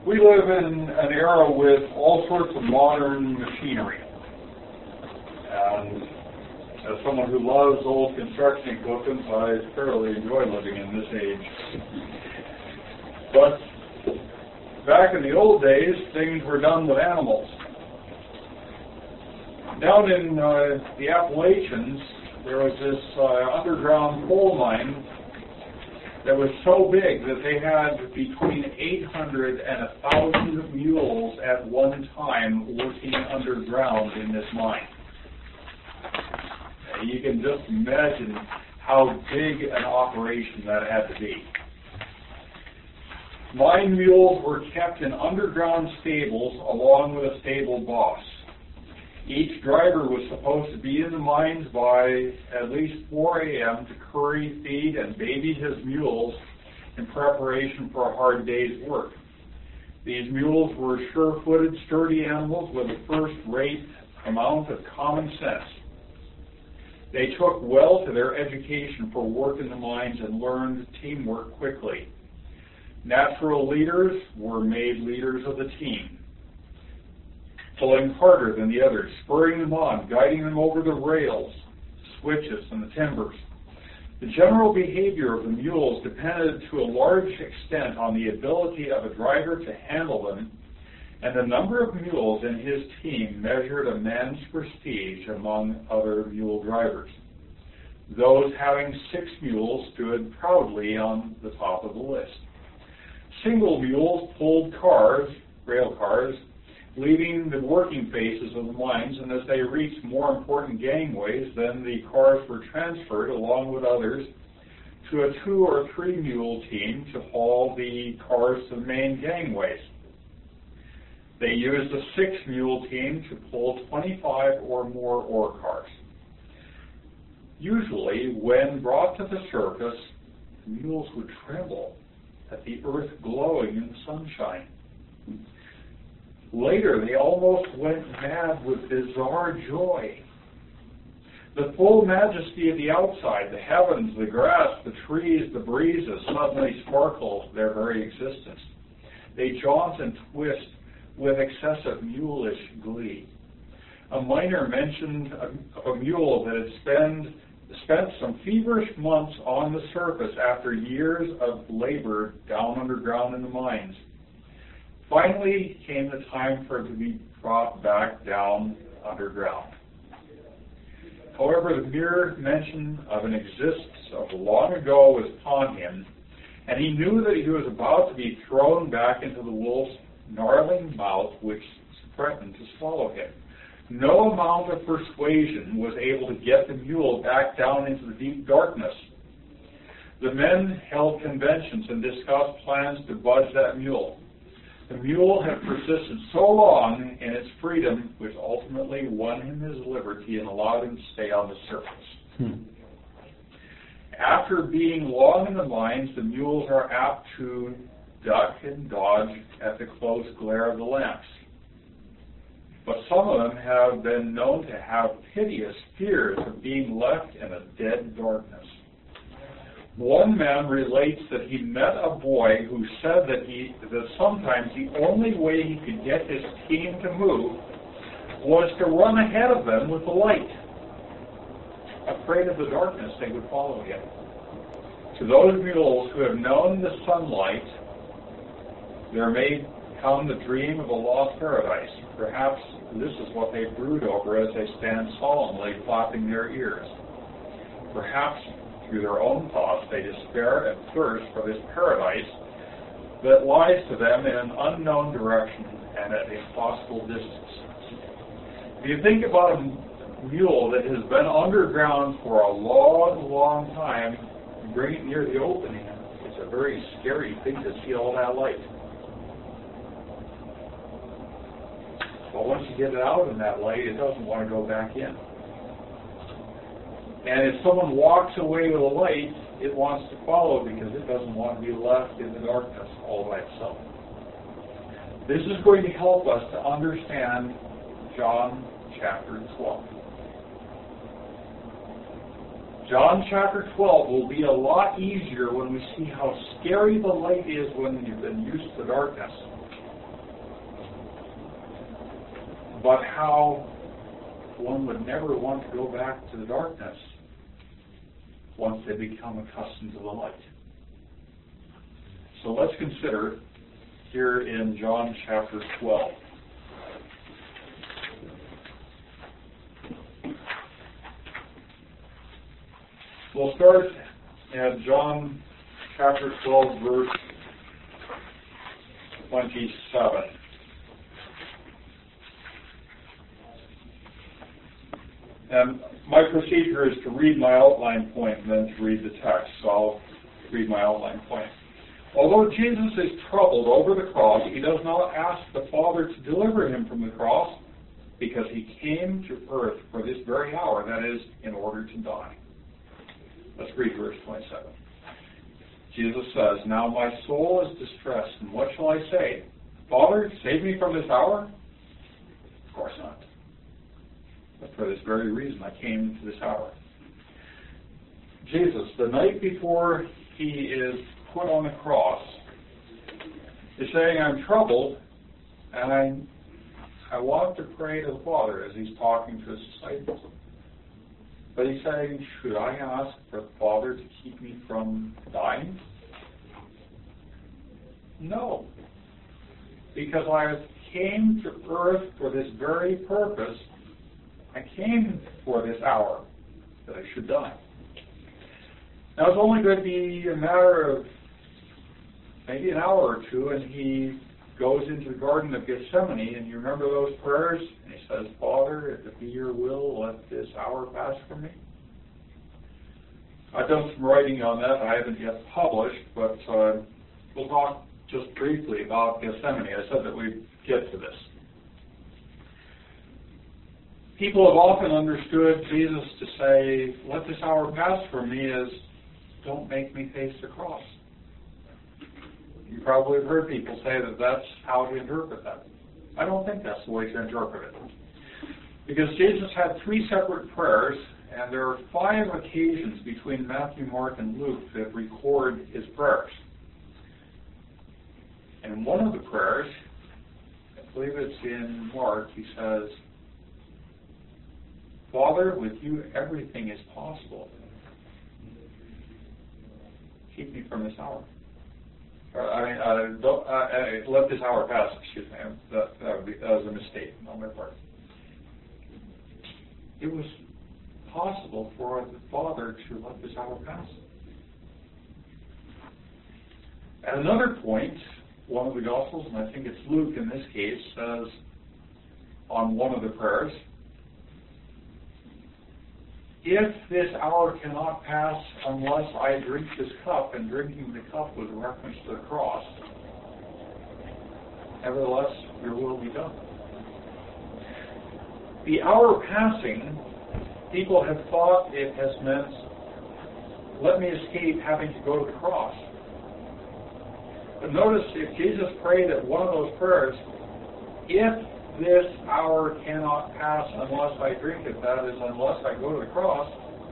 We live in an era with all sorts of modern machinery. And as someone who loves old construction equipment, I thoroughly enjoy living in this age. But back in the old days, things were done with animals. Down in the Appalachians, there was this underground coal mine that was so big that they had between 800 and 1,000 mules at one time working underground in this mine. You can just imagine how big an operation that had to be. Mine mules were kept in underground stables along with a stable boss. Each driver was supposed to be in the mines by at least 4 a.m. to curry, feed, and baby his mules in preparation for a hard day's work. These mules were sure-footed, sturdy animals with a first-rate amount of common sense. They took well to their education for work in the mines and learned teamwork quickly. Natural leaders were made leaders of the team, pulling harder than the others, spurring them on, guiding them over the rails, switches, and the timbers. The general behavior of the mules depended to a large extent on the ability of a driver to handle them, and the number of mules in his team measured a man's prestige among other mule drivers. Those having 6 mules stood proudly on the top of the list. Single mules pulled cars, rail cars, leaving the working phases of the mines, and as they reached more important gangways, then the cars were transferred along with others to a 2 or 3 mule team to haul the cars to the main gangways. They used a 6 mule team to pull 25 or more ore cars. Usually, when brought to the surface, the mules would tremble at the earth glowing in the sunshine. Later, they almost went mad with bizarre joy. The full majesty of the outside, the heavens, the grass, the trees, the breezes, suddenly sparkle their very existence. They jaunt and twist with excessive mulish glee. A miner mentioned a mule that had spent some feverish months on the surface after years of labor down underground in the mines. Finally came the time for it to be brought back down underground. However, the mere mention of an existence of long ago was upon him, and he knew that he was about to be thrown back into the wolf's gnarling mouth, which threatened to swallow him. No amount of persuasion was able to get the mule back down into the deep darkness. The men held conventions and discussed plans to budge that mule. The mule had persisted so long in its freedom, which ultimately won him his liberty and allowed him to stay on the surface. After being long in the mines, the mules are apt to duck and dodge at the close glare of the lamps. But some of them have been known to have piteous fears of being left in a dead darkness. One man relates that he met a boy who said that sometimes the only way he could get his team to move was to run ahead of them with the light. Afraid of the darkness, they would follow him. To those mules who have known the sunlight, there may come the dream of a lost paradise. Perhaps this is what they brood over as they stand solemnly flapping their ears. Perhaps through their own thoughts they despair and thirst for this paradise that lies to them in an unknown direction and at impossible distance. If you think about a mule that has been underground for a long, long time, and bring it near the opening, it's a very scary thing to see all that light. But once you get it out in that light, it doesn't want to go back in. And if someone walks away with a light, it wants to follow because it doesn't want to be left in the darkness all by itself. This is going to help us to understand John chapter 12. John chapter 12 will be a lot easier when we see how scary the light is when you've been used to the darkness. but how one would never want to go back to the darkness once they become accustomed to the light. So let's consider here in John chapter 12. We'll start at John chapter 12, verse 27. And my procedure is to read my outline point and then to read the text. So I'll read my outline point. Although Jesus is troubled over the cross, he does not ask the Father to deliver him from the cross, because he came to earth for this very hour, that is, in order to die. Let's read verse 27. Jesus says, "Now my soul is distressed, and what shall I say? Father, save me from this hour?" Of course not. But for this very reason I came to this hour. Jesus, the night before he is put on the cross, is saying, I'm troubled, and I want to pray to the Father as he's talking to his disciples. But he's saying, should I ask for the Father to keep me from dying? No. Because I came to earth for this very purpose. I came for this hour, that I should die. Now it's only going to be a matter of maybe an hour or two, and he goes into the Garden of Gethsemane, and you remember those prayers? And he says, Father, if it be your will, let this hour pass from me. I've done some writing on that. I haven't yet published, but we'll talk just briefly about Gethsemane. I said that we'd get to this. People have often understood Jesus to say, let this hour pass from me, as don't make me face the cross. You probably have heard people say that that's how to interpret that. I don't think that's the way to interpret it. Because Jesus had 3 separate prayers, and there are 5 occasions between Matthew, Mark, and Luke that record his prayers. And in one of the prayers, I believe it's in Mark, he says, Father, with you everything is possible. Keep me from this hour. Let this hour pass. Excuse me. That was a mistake on my part. It was possible for the Father to let this hour pass. At another point, one of the Gospels, and I think it's Luke in this case, says on one of the prayers, if this hour cannot pass unless I drink this cup, and drinking the cup was a reference to the cross, nevertheless, your will be done. The hour passing, people have thought it has meant, let me escape having to go to the cross. But notice, if Jesus prayed at one of those prayers, if this hour cannot pass unless I drink it, that is, unless I go to the cross,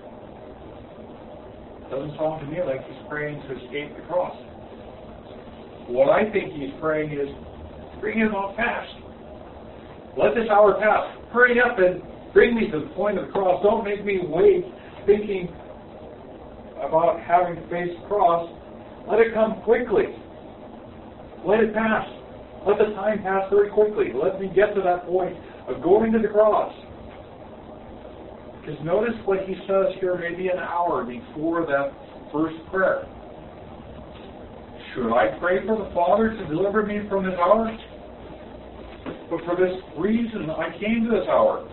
doesn't sound to me like he's praying to escape the cross. What I think he's praying is, bring it on fast. Let this hour pass. Hurry up and bring me to the point of the cross. Don't make me wait thinking about having to face the cross. Let it come quickly. Let it pass. Let the time pass very quickly. Let me get to that point of going to the cross. Because notice what he says here maybe an hour before that first prayer. Should I pray for the Father to deliver me from this hour? But for this reason I came to this hour.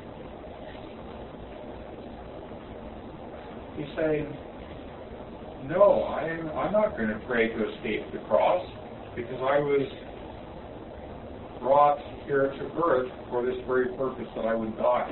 He's saying, no, I'm not going to pray to escape the cross, because I was brought here to earth for this very purpose, that I would die.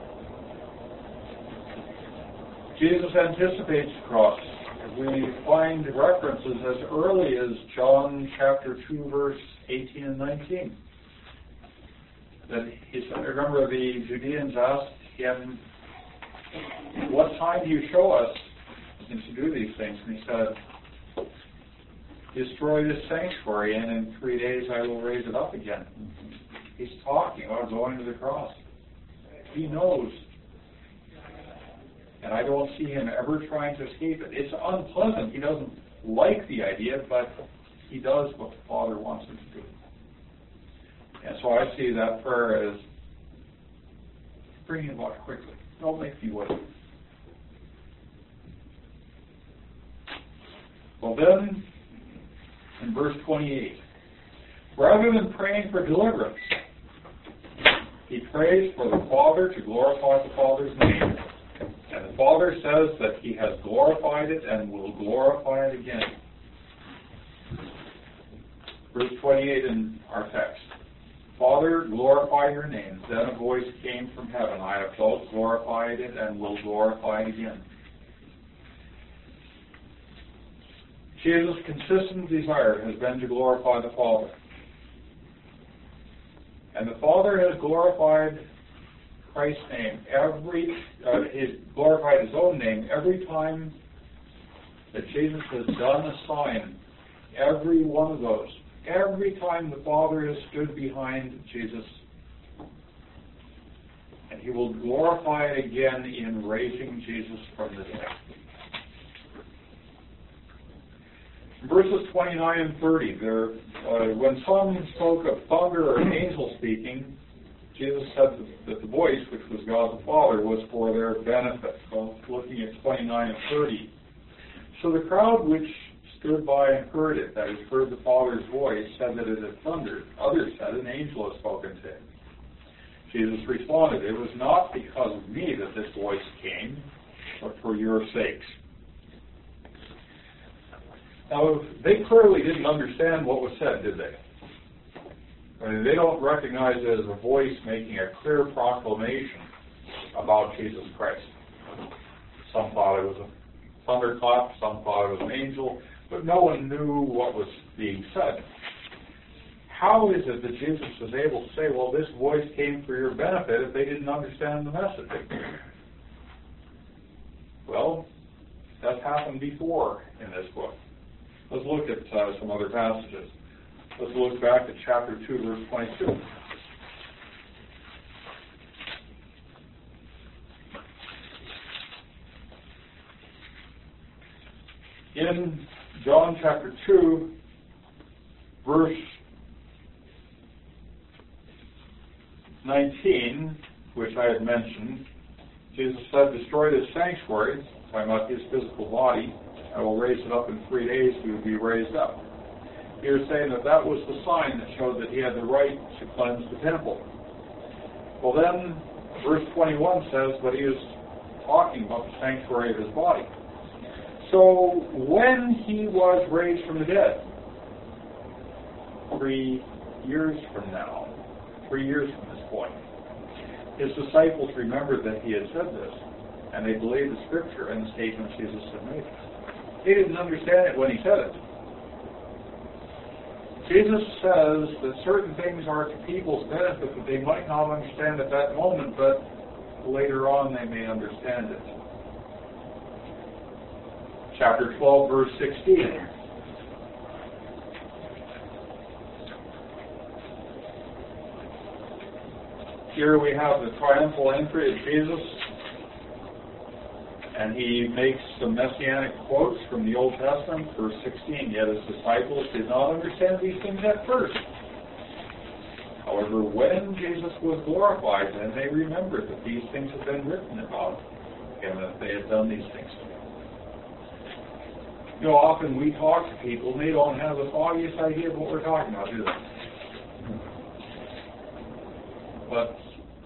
Jesus anticipates the cross. We find references as early as John chapter 2, verse 18 and 19. That he said, remember the Judeans asked him, what sign do you show us to do these things? And he said, destroy this sanctuary, and in 3 days I will raise it up again. He's talking about going to the cross. He knows. And I don't see him ever trying to escape it. It's unpleasant. He doesn't like the idea, but he does what the Father wants him to do. And so I see that prayer as bring him about quickly. Don't make me wait. Well then, in verse 28, rather than praying for deliverance, he prays for the Father to glorify the Father's name. And the Father says that he has glorified it and will glorify it again. Verse 28 in our text. Father, glorify your name. Then a voice came from heaven. I have both glorified it and will glorify it again. Jesus' consistent desire has been to glorify the Father. And the Father has glorified Christ's name glorified his own name every time that Jesus has done a sign. Every one of those. Every time the Father has stood behind Jesus. And he will glorify it again in raising Jesus from the dead. Verses 29 and 30, when some spoke of thunder or an angel speaking, Jesus said that the voice, which was God the Father, was for their benefit. So looking at 29 and 30. So the crowd which stood by and heard it, that is, heard the Father's voice, said that it had thundered. Others said an angel had spoken to him. Jesus responded, it was not because of me that this voice came, but for your sakes. Now, they clearly didn't understand what was said, did they? I mean, they don't recognize it as a voice making a clear proclamation about Jesus Christ. Some thought it was a thunderclap, some thought it was an angel, but no one knew what was being said. How is it that Jesus was able to say, well, this voice came for your benefit, if they didn't understand the message? Well, that's happened before in this book. Let's look at some other passages. Let's look back at chapter 2, verse 22. In John chapter 2, verse 19, which I had mentioned, Jesus said, destroy this sanctuary, talking about his physical body, I will raise it up in 3 days, he will be raised up. He was saying that was the sign that showed that he had the right to cleanse the temple. Well then, verse 21 says that he was talking about the sanctuary of his body. So, when he was raised from the dead, 3 years from now, 3 years from this point, his disciples remembered that he had said this, and they believed the scripture and the statements Jesus had made. They didn't understand it when he said it. Jesus says that certain things are to people's benefit that they might not understand at that moment, but later on they may understand it. Chapter 12, verse 16. Here we have the triumphal entry of Jesus, and he makes some messianic quotes from the Old Testament, verse 16. Yet his disciples did not understand these things at first. However, when Jesus was glorified, then they remembered that these things had been written about him, that they had done these things to him. You know, often we talk to people, and they don't have the foggiest idea of what we're talking about, do they? But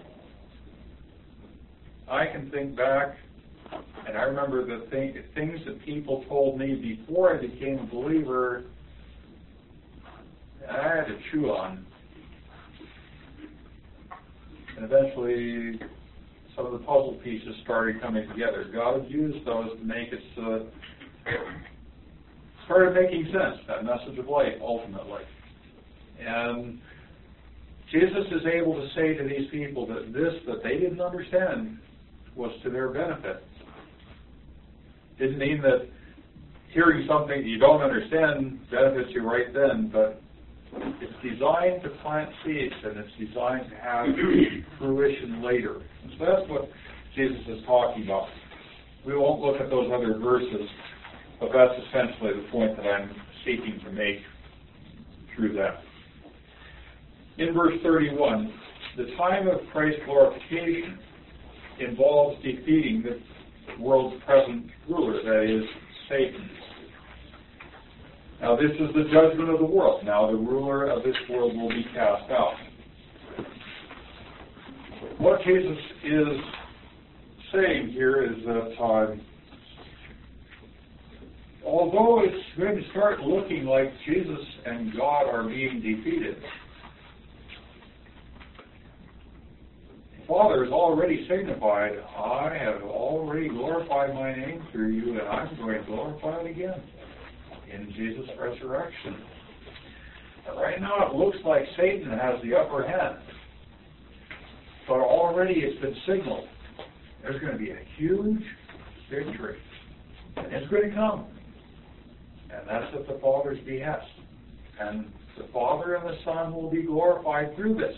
I can think back, and I remember the things that people told me before I became a believer, I had to chew on. And eventually, some of the puzzle pieces started coming together. God used those to make it, started making sense, that message of life, ultimately. And Jesus is able to say to these people that this that they didn't understand was to their benefit. Didn't mean that hearing something you don't understand benefits you right then, but It's designed to plant seeds, and it's designed to have fruition later. And so that's what Jesus is talking about. We won't look at those other verses, but that's essentially the point that I'm seeking to make through that. In verse 31, the time of Christ's glorification involves defeating the world's present ruler, that is, Satan. Now this is the judgment of the world. Now the ruler of this world will be cast out. What Jesus is saying here is that although it's going to start looking like Jesus and God are being defeated, the Father has already signified, I have already glorified my name through you, and I'm going to glorify it again in Jesus' resurrection. And right now it looks like Satan has the upper hand, but already it's been signaled. There's going to be a huge victory, and it's going to come. And that's at the Father's behest. And the Father and the Son will be glorified through this.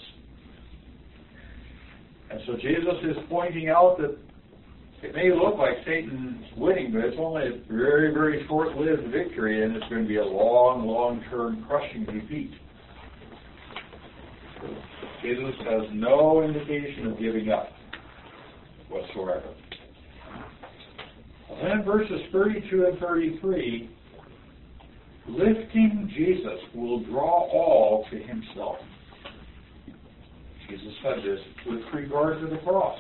And so Jesus is pointing out that it may look like Satan's winning, but it's only a very, very short-lived victory, and it's going to be a long, long-term crushing defeat. Jesus has no indication of giving up whatsoever. And then verses 32 and 33, lifting Jesus will draw all to himself. Jesus said this with regard to the cross.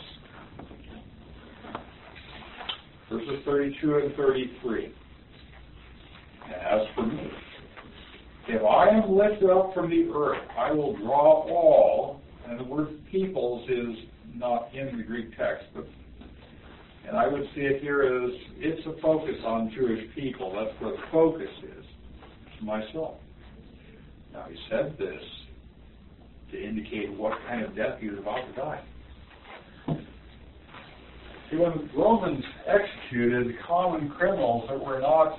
Verses 32 and 33. As for me, if I am lifted up from the earth, I will draw all, and the word peoples is not in the Greek text, but and I would see it here as it's a focus on Jewish people. That's where the focus is, myself. Now he said this to indicate what kind of death he was about to die. See, when Romans executed common criminals that were not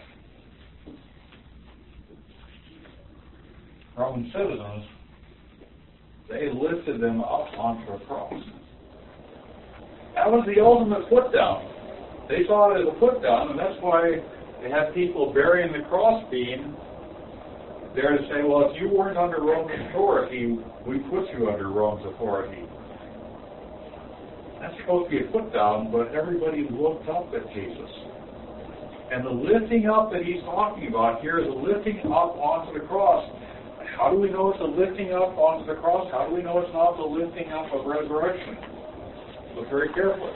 Roman citizens, they lifted them up onto a cross. That was the ultimate put down. They saw it as a put down, and that's why they had people burying the crossbeam there to say, well, if you weren't under Roman authority, we put you under Rome's authority. That's supposed to be a put down, but everybody looked up at Jesus. And the lifting up that he's talking about here is a lifting up onto the cross. How do we know it's a lifting up onto the cross? How do we know it's not the lifting up of resurrection? Look very carefully.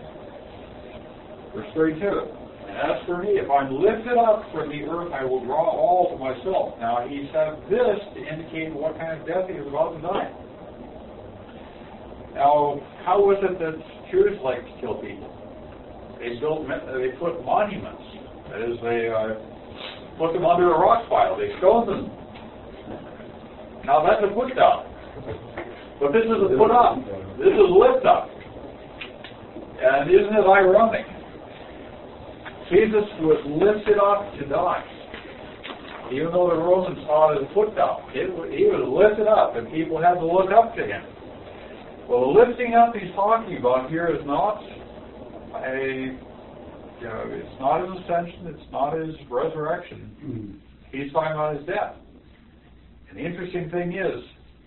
Verse 32. And as for me, if I'm lifted up from the earth, I will draw all to myself. Now, he said this to indicate what kind of death he was about to die. Now, how was it that Jews liked to kill people? They put monuments. That is, they put them under a rock pile. They stoned them. Now, that's a put down. But this is a put up. This is a lift up. And isn't it ironic? Jesus was lifted up to die. Even though the Romans saw it as a put down. He was lifted up, and people had to look up to him. Well, the lifting up he's talking about here is not it's not his ascension, it's not his resurrection. He's talking about his death. And the interesting thing is,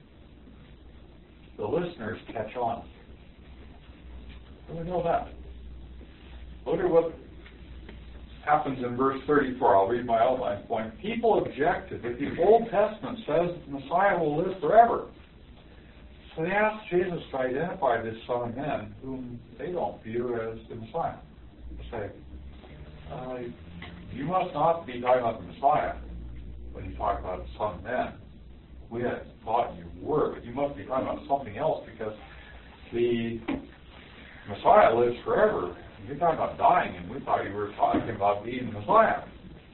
the listeners catch on. How do we know that? Look at what happens in verse 34. I'll read my outline point. People objected that the Old Testament says the Messiah will live forever. So they asked Jesus to identify this Son of Man, whom they don't view as the Messiah. They say, you must not be talking about the Messiah when you talk about the Son of Man. We had thought you were, but you must be talking about something else, because the Messiah lives forever. You're talking about dying, and we thought you were talking about being the Messiah.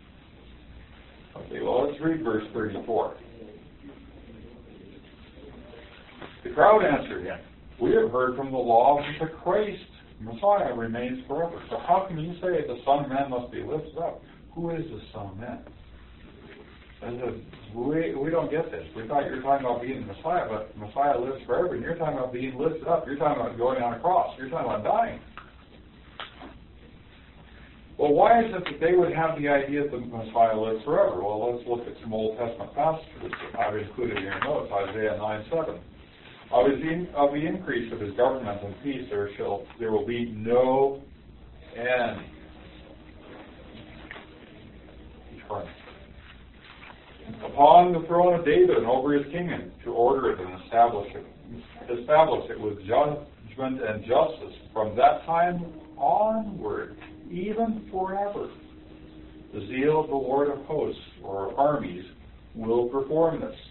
Okay, well, let's read verse 34. The crowd answered him, we have heard from the law that the Christ, Messiah, remains forever. So how can you say the Son of Man must be lifted up? Who is the Son of Man? I said, we don't get this. We thought you were talking about being the Messiah, but the Messiah lives forever, and you're talking about being lifted up. You're talking about going on a cross. You're talking about dying. Well, why is it that they would have the idea that the Messiah lives forever? Well, let's look at some Old Testament passages that I've included in your notes. Isaiah 9:7. Of the increase of his government and peace there will be no end. Upon the throne of David and over his kingdom, to order it and establish it with judgment and justice from that time onward, even forever. The zeal of the Lord of hosts, or armies, will perform this.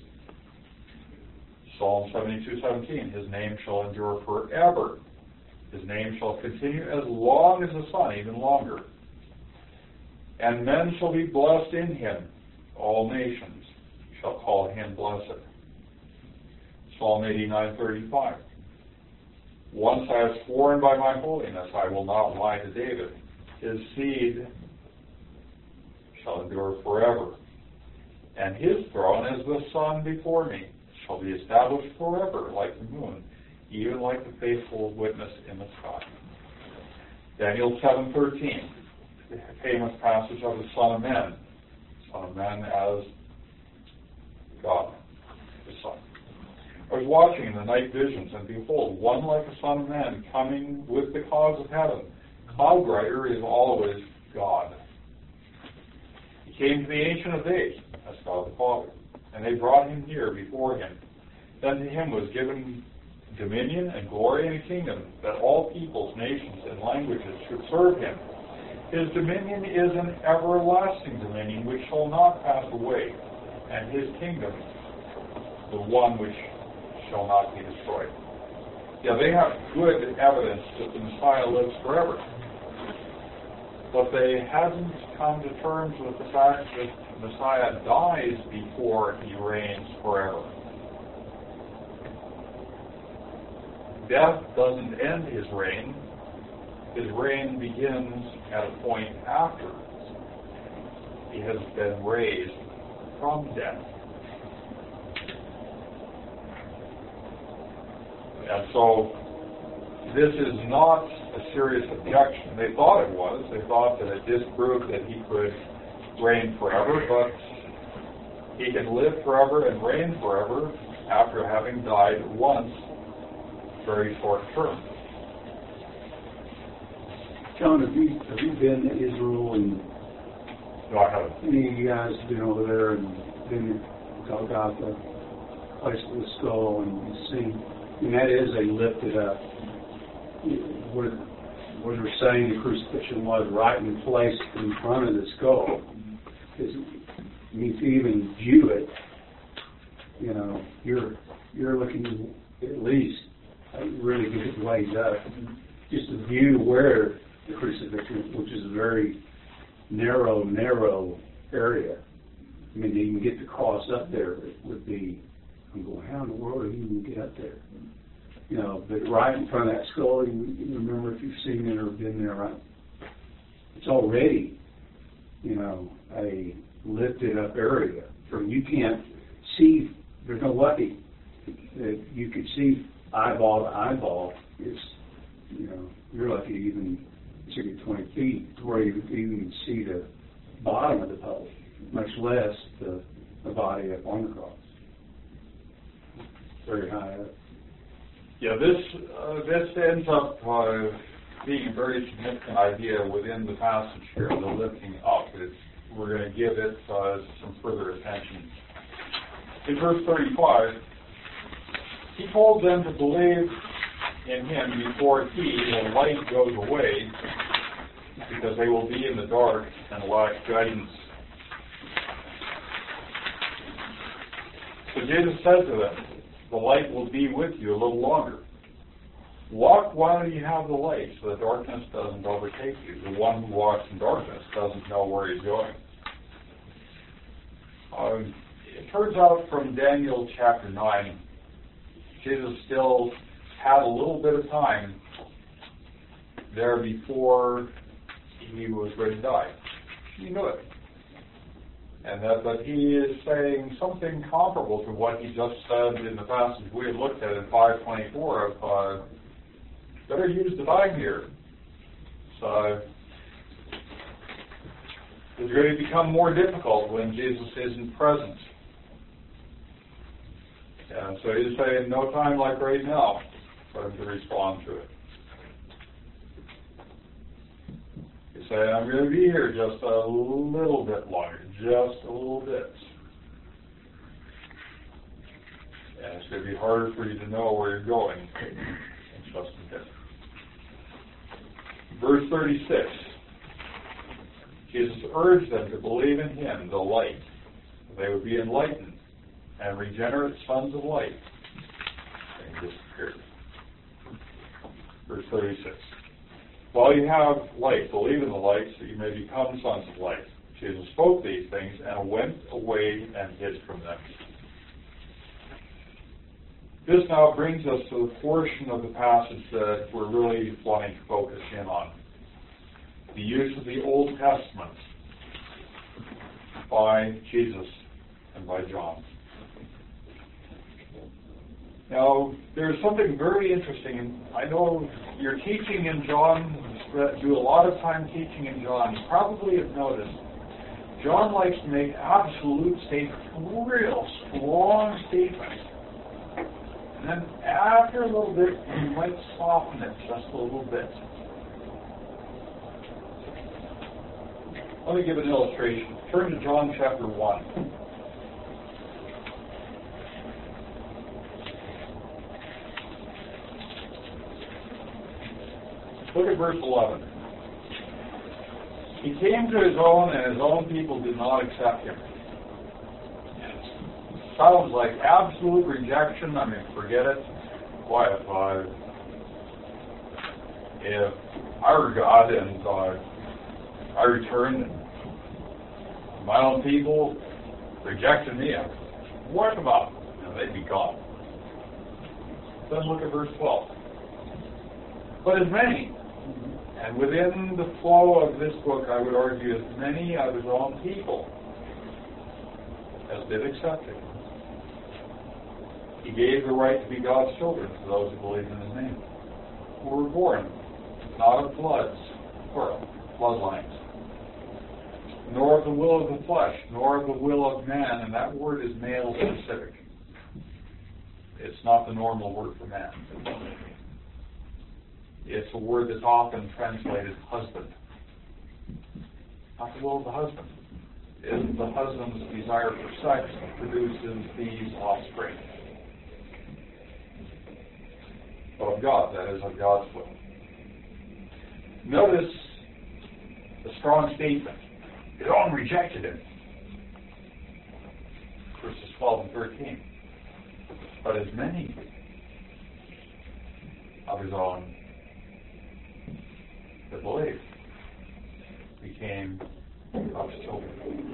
Psalm 72:17, his name shall endure forever. His name shall continue as long as the sun, even longer. And men shall be blessed in him. All nations shall call him blessed. Psalm 89:35. Once I have sworn by my holiness, I will not lie to David. His seed shall endure forever, and his throne as the sun before me shall be established forever like the moon, even like the faithful witness in the sky. Daniel 7:13, the famous passage of the Son of Man. Son of Man as God, the Son. I was watching in the night visions, and behold, one like a Son of Man coming with the clouds of heaven. Cloud rider is always God. He came to the Ancient of Days, that's God the Father, and they brought him near before him. Then to him was given dominion and glory and a kingdom, that all peoples, nations, and languages should serve him. His dominion is an everlasting dominion which shall not pass away, and his kingdom the one which shall not be destroyed. Yeah, they have good evidence that the Messiah lives forever. But they hadn't come to terms with the fact that the Messiah dies before he reigns forever. Death doesn't end his reign. His reign begins at a point after he has been raised from death. And so this is not a serious objection. They thought it was. They thought that it disproved that he could reign forever, but he can live forever and reign forever after having died once, very short term. John, have you been to Israel, and No, I haven't. any of you guys been over there and been to Golgotha, place of the skull, and you've seen? I mean, that is a lifted up. What they're saying the crucifixion was right in place in front of the skull. Because, I mean, to even view it, you know, you're looking at least a really good ways up. Just to view where the crucifixion, which is a very narrow area. I mean, to even get the cross up there, it would be, I'm going, how in the world do you even get up there? You know, but right in front of that skull, you remember if you've seen it or been there, right? It's already, you know, a lifted up area. From you can't see, there's no way that you could see eyeball to eyeball. It's, you know, you're lucky to even get 20 feet to where you even see the bottom of the post, much less the body up on the cross. Very high up. Yeah, this ends up being a very significant idea within the passage here, the lifting up. We're going to give it some further attention. In verse 35, he told them to believe in him before the light goes away, because they will be in the dark and lack guidance. So Jesus said to them, the light will be with you a little longer. Walk while you have the light, so that darkness doesn't overtake you. The one who walks in darkness doesn't know where he's going. It turns out from Daniel chapter 9, Jesus still had a little bit of time there before he was ready to die. He knew it. But he is saying something comparable to what he just said in the passage we had looked at in 5:24 of better use the time here. So it's going to become more difficult when Jesus isn't present. And so he's saying no time like right now for him to respond to it. He's saying, I'm going to be here just a little bit longer, just a little bit. And it's going to be harder for you to know where you're going in just a bit. Verse 36. Jesus urged them to believe in him, the light. They would be enlightened and regenerate sons of light. And he disappeared. Verse 36. While you have light, believe in the light so you may become sons of light. Jesus spoke these things and went away and hid from them. This now brings us to the portion of the passage that we're really wanting to focus in on. The use of the Old Testament by Jesus and by John. Now, there's something very interesting. I know you're teaching in John, do a lot of time teaching in John. You probably have noticed John likes to make absolute statements, real strong statements. And then after a little bit, you might soften it just a little bit. Let me give an illustration. Turn to John chapter 1. Look at verse 11. He came to his own, and his own people did not accept him. Sounds like absolute rejection. I mean, forget it. Why, if I were God and I returned, and my own people rejected me, what about them? And they'd be gone. Then look at verse 12. But as many, and within the flow of this book, I would argue as many of his own people as did accept him, he gave the right to be God's children to those who believe in his name, who were born not of bloods, plural, bloodlines, nor of the will of the flesh, nor of the will of man, and that word is male specific. It's not the normal word for man. It's a word that's often translated husband. Not the will of the husband. It isn't the husband's desire for sex that produces these offspring. But of God, that is of God's will. Notice the strong statement. His own rejected him. Verses 12 and 13. But as many of his own that believed became God's children.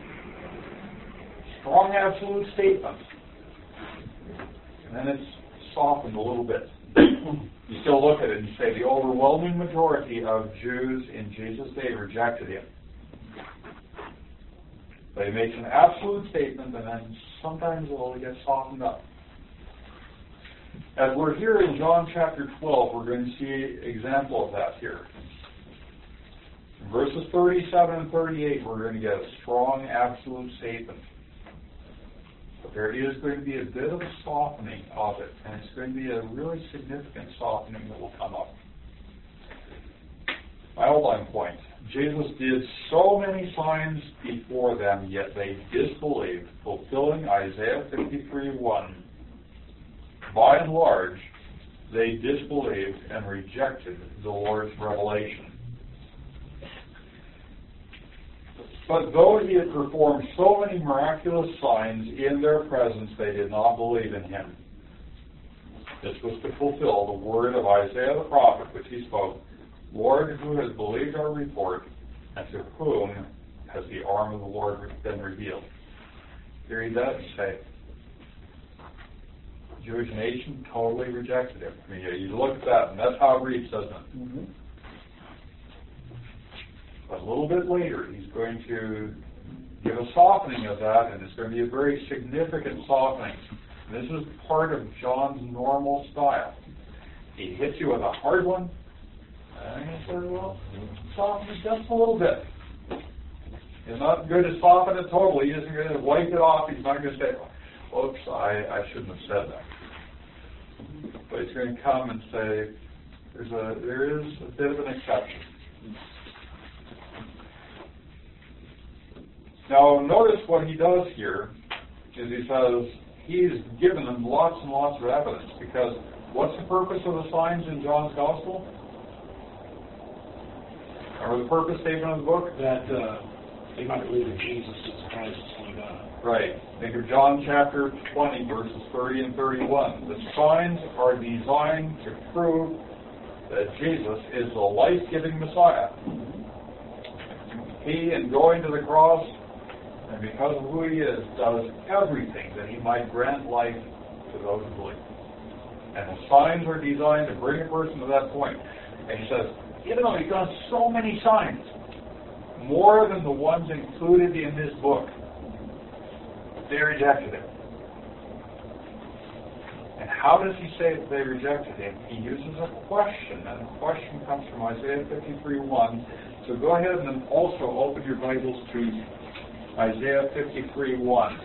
Strong absolute statement. And then it's softened a little bit. You still look at it and say the overwhelming majority of Jews in Jesus' day rejected him. But he makes an absolute statement and then sometimes it'll get softened up. As we're here in John chapter 12, we're going to see an example of that here. In verses 37 and 38, we're going to get a strong absolute statement. But there is going to be a bit of a softening of it, and it's going to be a really significant softening that will come up. My outline point. Jesus did so many signs before them, yet they disbelieved, fulfilling Isaiah 53:1. By and large, they disbelieved and rejected the Lord's revelation. But though he had performed so many miraculous signs in their presence, they did not believe in him. This was to fulfill the word of Isaiah the prophet, which he spoke, Lord, who has believed our report, and to whom has the arm of the Lord been revealed? Here he does say, the Jewish nation totally rejected him. I mean, you look at that, and that's how it reads, doesn't it? Mm-hmm. But a little bit later, he's going to give a softening of that, and it's going to be a very significant softening. This is part of John's normal style. He hits you with a hard one, and he says, well, soften it just a little bit. He's not going to soften it totally. He isn't going to wipe it off. He's not going to say, oops, I shouldn't have said that. But he's going to come and say, there is a bit of an exception. Now, notice what he does here is he says he's given them lots and lots of evidence, because what's the purpose of the signs in John's Gospel? Or the purpose statement of the book? That they might believe that Jesus is Christ, the Son of God. Right. Think of John chapter 20, verses 30 and 31. The signs are designed to prove that Jesus is the life-giving Messiah. He, in going to the cross, and because of who he is, does everything that he might grant life to those who believe. And the signs are designed to bring a person to that point. And he says, even though he's done so many signs, more than the ones included in this book, they rejected him. And how does he say that they rejected him? He uses a question, and the question comes from Isaiah 53:1. So go ahead and then also open your Bibles to Isaiah 53:1.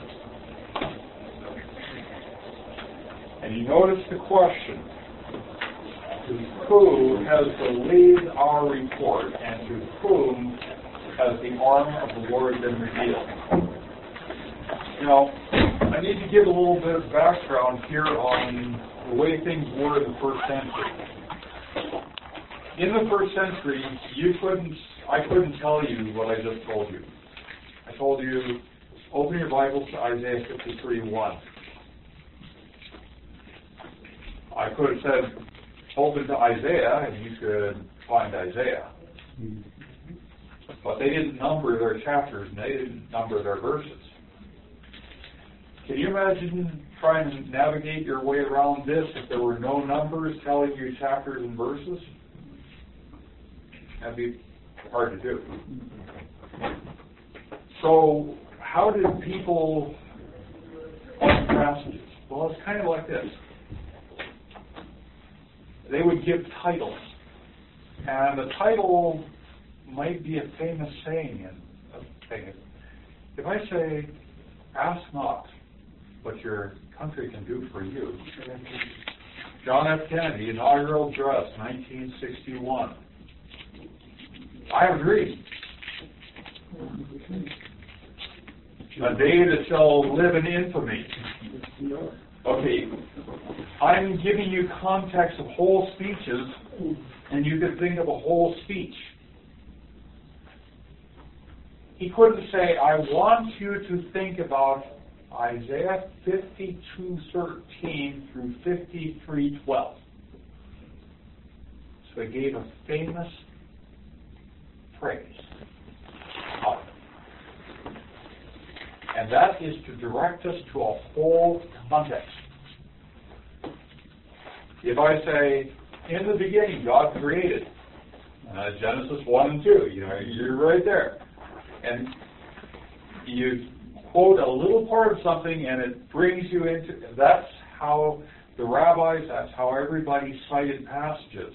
And you notice the question: to who has believed our report, and to whom has the arm of the Lord been revealed? You know, I need to give a little bit of background here on the way things were in the first century. In the first century, I couldn't tell you what I just told you. I told you, open your Bibles to Isaiah 53:1. I could have said, open to Isaiah, and you could find Isaiah. But they didn't number their chapters, and they didn't number their verses. Can you imagine trying to navigate your way around this if there were no numbers telling you chapters and verses? That'd be hard to do. So, how did people find passages? Well, it's kind of like this. They would give titles. And the title might be a famous saying. If I say, ask not what your country can do for you. John F. Kennedy, inaugural address, 1961. I have a dream. A day that shall live in infamy. Okay, I'm giving you context of whole speeches, and you can think of a whole speech. He couldn't say, I want you to think about Isaiah 52:13 through 53:12. So he gave a famous phrase. And that is to direct us to a whole context. If I say, in the beginning, God created, Genesis 1 and 2, you're right there. And you quote a little part of something and it brings you into, that's how the rabbis, that's how everybody cited passages.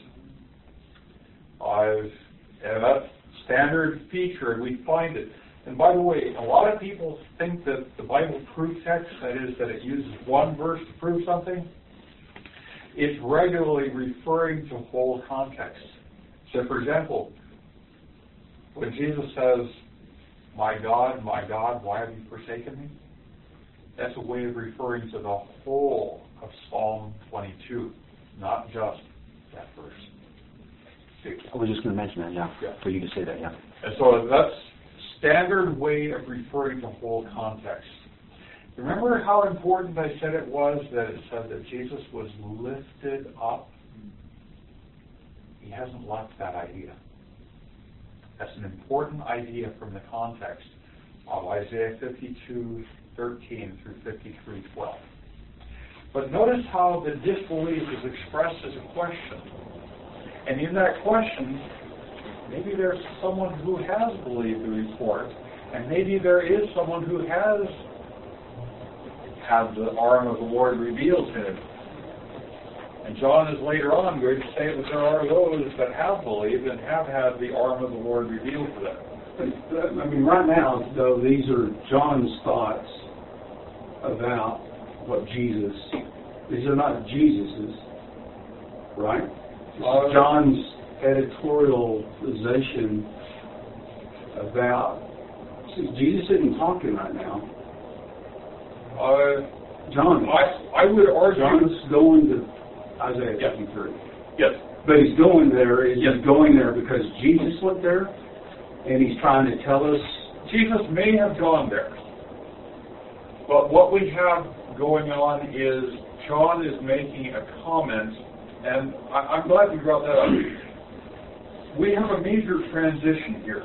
And that's standard feature, and we find it. And by the way, a lot of people think that the Bible proof text, that is, that it uses one verse to prove something, it's regularly referring to whole context. So, for example, when Jesus says, my God, why have you forsaken me? That's a way of referring to the whole of Psalm 22, not just that verse. I was just going to mention that, yeah, for you to say that, yeah. And so that's standard way of referring to whole context. Remember how important I said it was that it said that Jesus was lifted up? He hasn't left that idea. That's an important idea from the context of Isaiah 52:13 through 53:12. But notice how the disbelief is expressed as a question. And in that question, maybe there's someone who has believed the report, And maybe there is someone who has had the arm of the Lord revealed to him. And John is later on going to say that there are those that have believed and have had the arm of the Lord revealed to them. But, I mean, right now, though, these are John's thoughts about what Jesus. These are not Jesus's, right? This is John's editorialization about. See, Jesus isn't talking right now. John. I would argue. John's going to Isaiah 53. Yes. But he's going there. Is he going there because Jesus went there? And he's trying to tell us. Jesus may have gone there. But what we have going on is John is making a comment, and I'm glad you brought that up. We have a major transition here.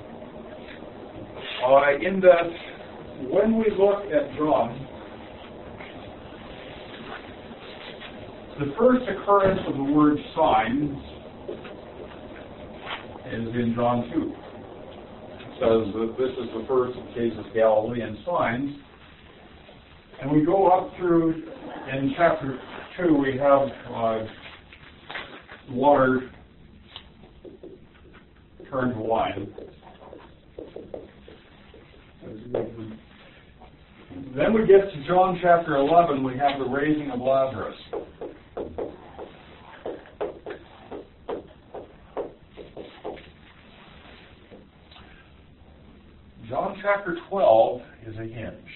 In that, when we look at John, the first occurrence of the word signs is in John 2. It says that this is the first of Jesus' Galilean signs. And we go up through, in chapter 2, we have water turned to wine. Then we get to John chapter 11, we have the raising of Lazarus. John chapter 12 is a hinge.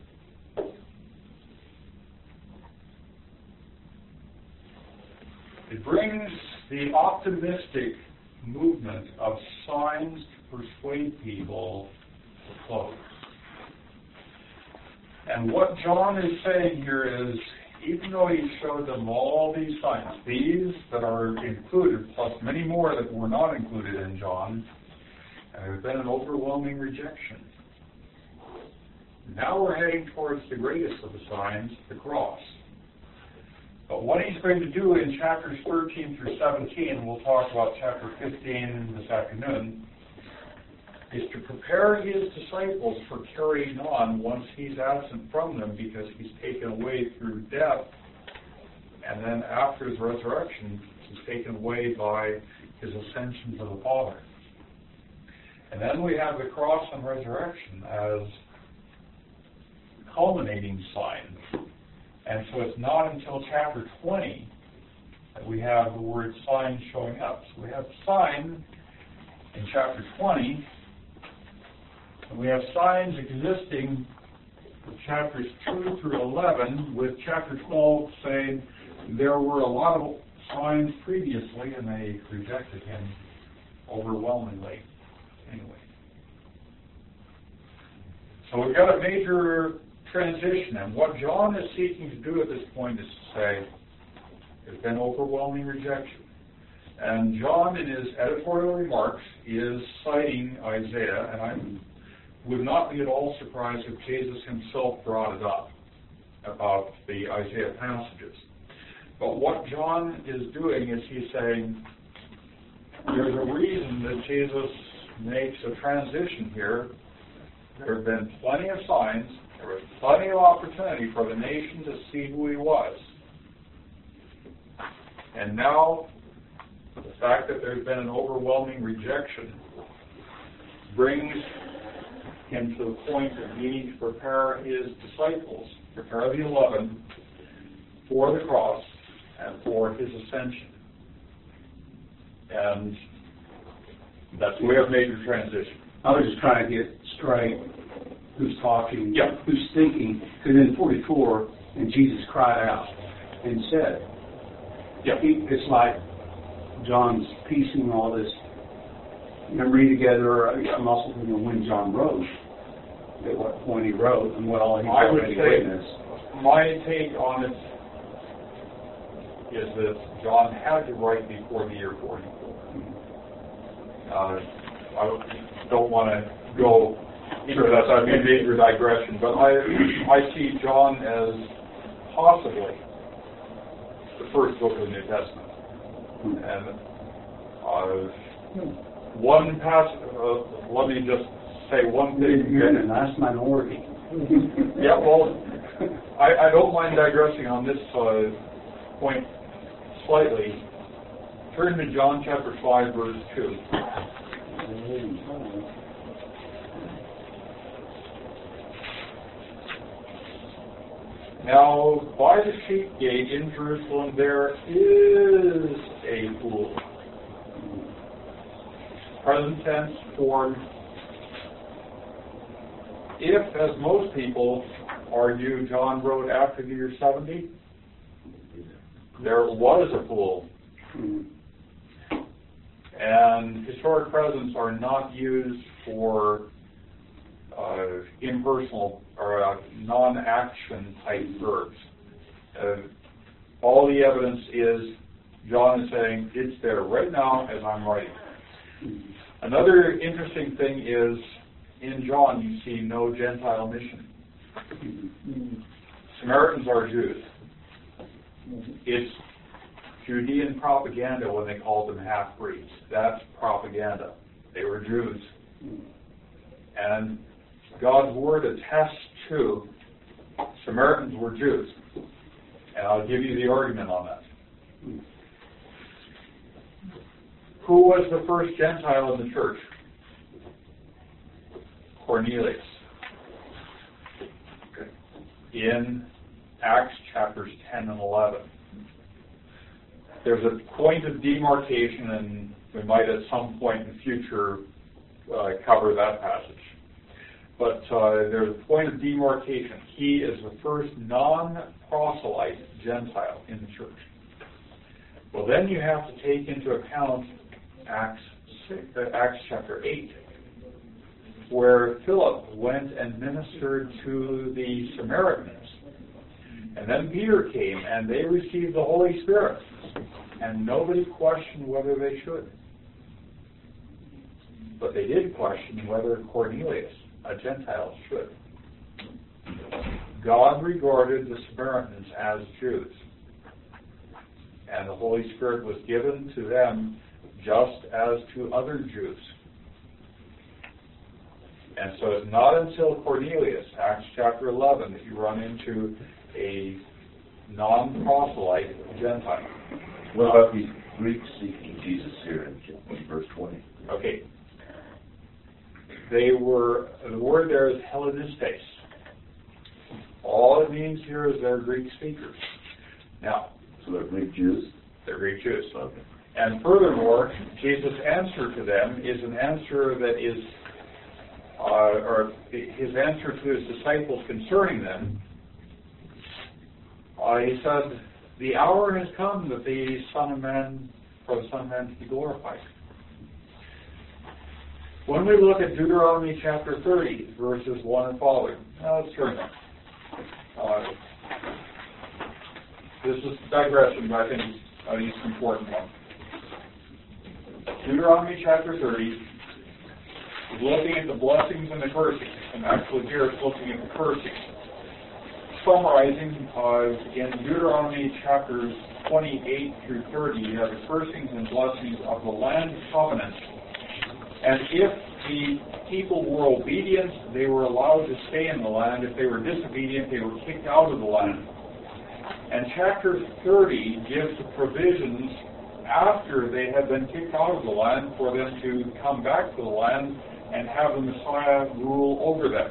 It brings the optimistic movement of signs to persuade people to close. And what John is saying here is, even though he showed them all these signs, these that are included, plus many more that were not included in John, there's been an overwhelming rejection. Now we're heading towards the greatest of the signs, the cross. But what he's going to do in chapters 13 through 17, we'll talk about chapter 15 this afternoon, is to prepare his disciples for carrying on once he's absent from them because he's taken away through death. And then after his resurrection, he's taken away by his ascension to the Father. And then we have the cross and resurrection as culminating signs. And so it's not until chapter 20 that we have the word sign showing up. So we have sign in chapter 20, and we have signs existing in chapters 2 through 11, with chapter 12 saying there were a lot of signs previously and they rejected him overwhelmingly. Anyway. So we've got a major transition, and what John is seeking to do at this point is to say there's been overwhelming rejection. And John, in his editorial remarks, is citing Isaiah, and I would not be at all surprised if Jesus himself brought it up about the Isaiah passages. But what John is doing is he's saying there's a reason that Jesus makes a transition here. There have been plenty of signs. There was plenty of opportunity for the nation to see who he was. And now, the fact that there's been an overwhelming rejection brings him to the point of needing to prepare his disciples, prepare the 11, for the cross and for his ascension. And that's we have major transition. I was just trying to get straight who's talking, Yeah. who's thinking. Because in 44, and Jesus cried out and said, it's like John's piecing all this memory together. I'm also thinking when John wrote, at what point he wrote, and what all he already witnessed. My take on it is that John had to write before the year 44. I don't want to go into that. That would be a major digression, but I see John as possibly the first book of the New Testament. And one passage, let me just say one thing. You're in a nice minority. Yeah, well, I don't mind digressing on this point slightly. Turn to John chapter 5, verse 2. Now, by the sheep gate in Jerusalem there is a pool. Present tense form. If, as most people argue, John wrote after the year 70, there was a pool. And historic presents are not used for impersonal or non-action type verbs. All the evidence is John is saying it's there right now as I'm writing. Another interesting thing is in John you see no Gentile mission. Samaritans are Jews. It's Judean propaganda when they called them half-breeds. That's propaganda. They were Jews. And God's Word attests to Samaritans were Jews. And I'll give you the argument on that. Who was the first Gentile in the church? Cornelius. Okay. In Acts chapters 10 and 11. There's a point of demarcation, and we might at some point in the future cover that passage. But there's a point of demarcation. He is the first non-proselyte Gentile in the church. Well, then you have to take into account Acts chapter 8, where Philip went and ministered to the Samaritans. And then Peter came, and they received the Holy Spirit. And nobody questioned whether they should. But they did question whether Cornelius, a Gentile, should. God regarded the Samaritans as Jews. And the Holy Spirit was given to them just as to other Jews. And so it's not until Cornelius, Acts chapter 11, that you run into a non-proselyte Gentile. What about these Greeks seeking Jesus here in verse 20? Okay. They were, the word there is Hellenistes. All it means here is they're Greek speakers. Now, So they're Greek Jews? They're Greek Jews. Okay. And furthermore, Jesus' answer to them is an answer that is, or his answer to his disciples concerning them. He said, the hour has come that the Son of Man, for the Son of Man to be glorified. When we look at Deuteronomy chapter 30, verses 1 and following, let's turn there. This is digression, but I think it's an important one. Deuteronomy chapter 30 is looking at the blessings and the cursings, and actually here it's looking at the cursings. Summarizing, in Deuteronomy chapters 28 through 30, you have the cursings and blessings of the land covenant. And if the people were obedient, they were allowed to stay in the land. If they were disobedient, they were kicked out of the land. And chapter 30 gives the provisions after they had been kicked out of the land for them to come back to the land and have the Messiah rule over them.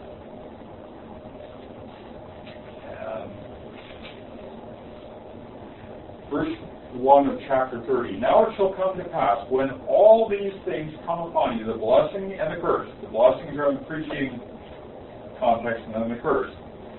Verse 1 of chapter 30. Now it shall come to pass, when all these things come upon you, the blessing and the curse. The blessings are in the preceding context, and then the curse.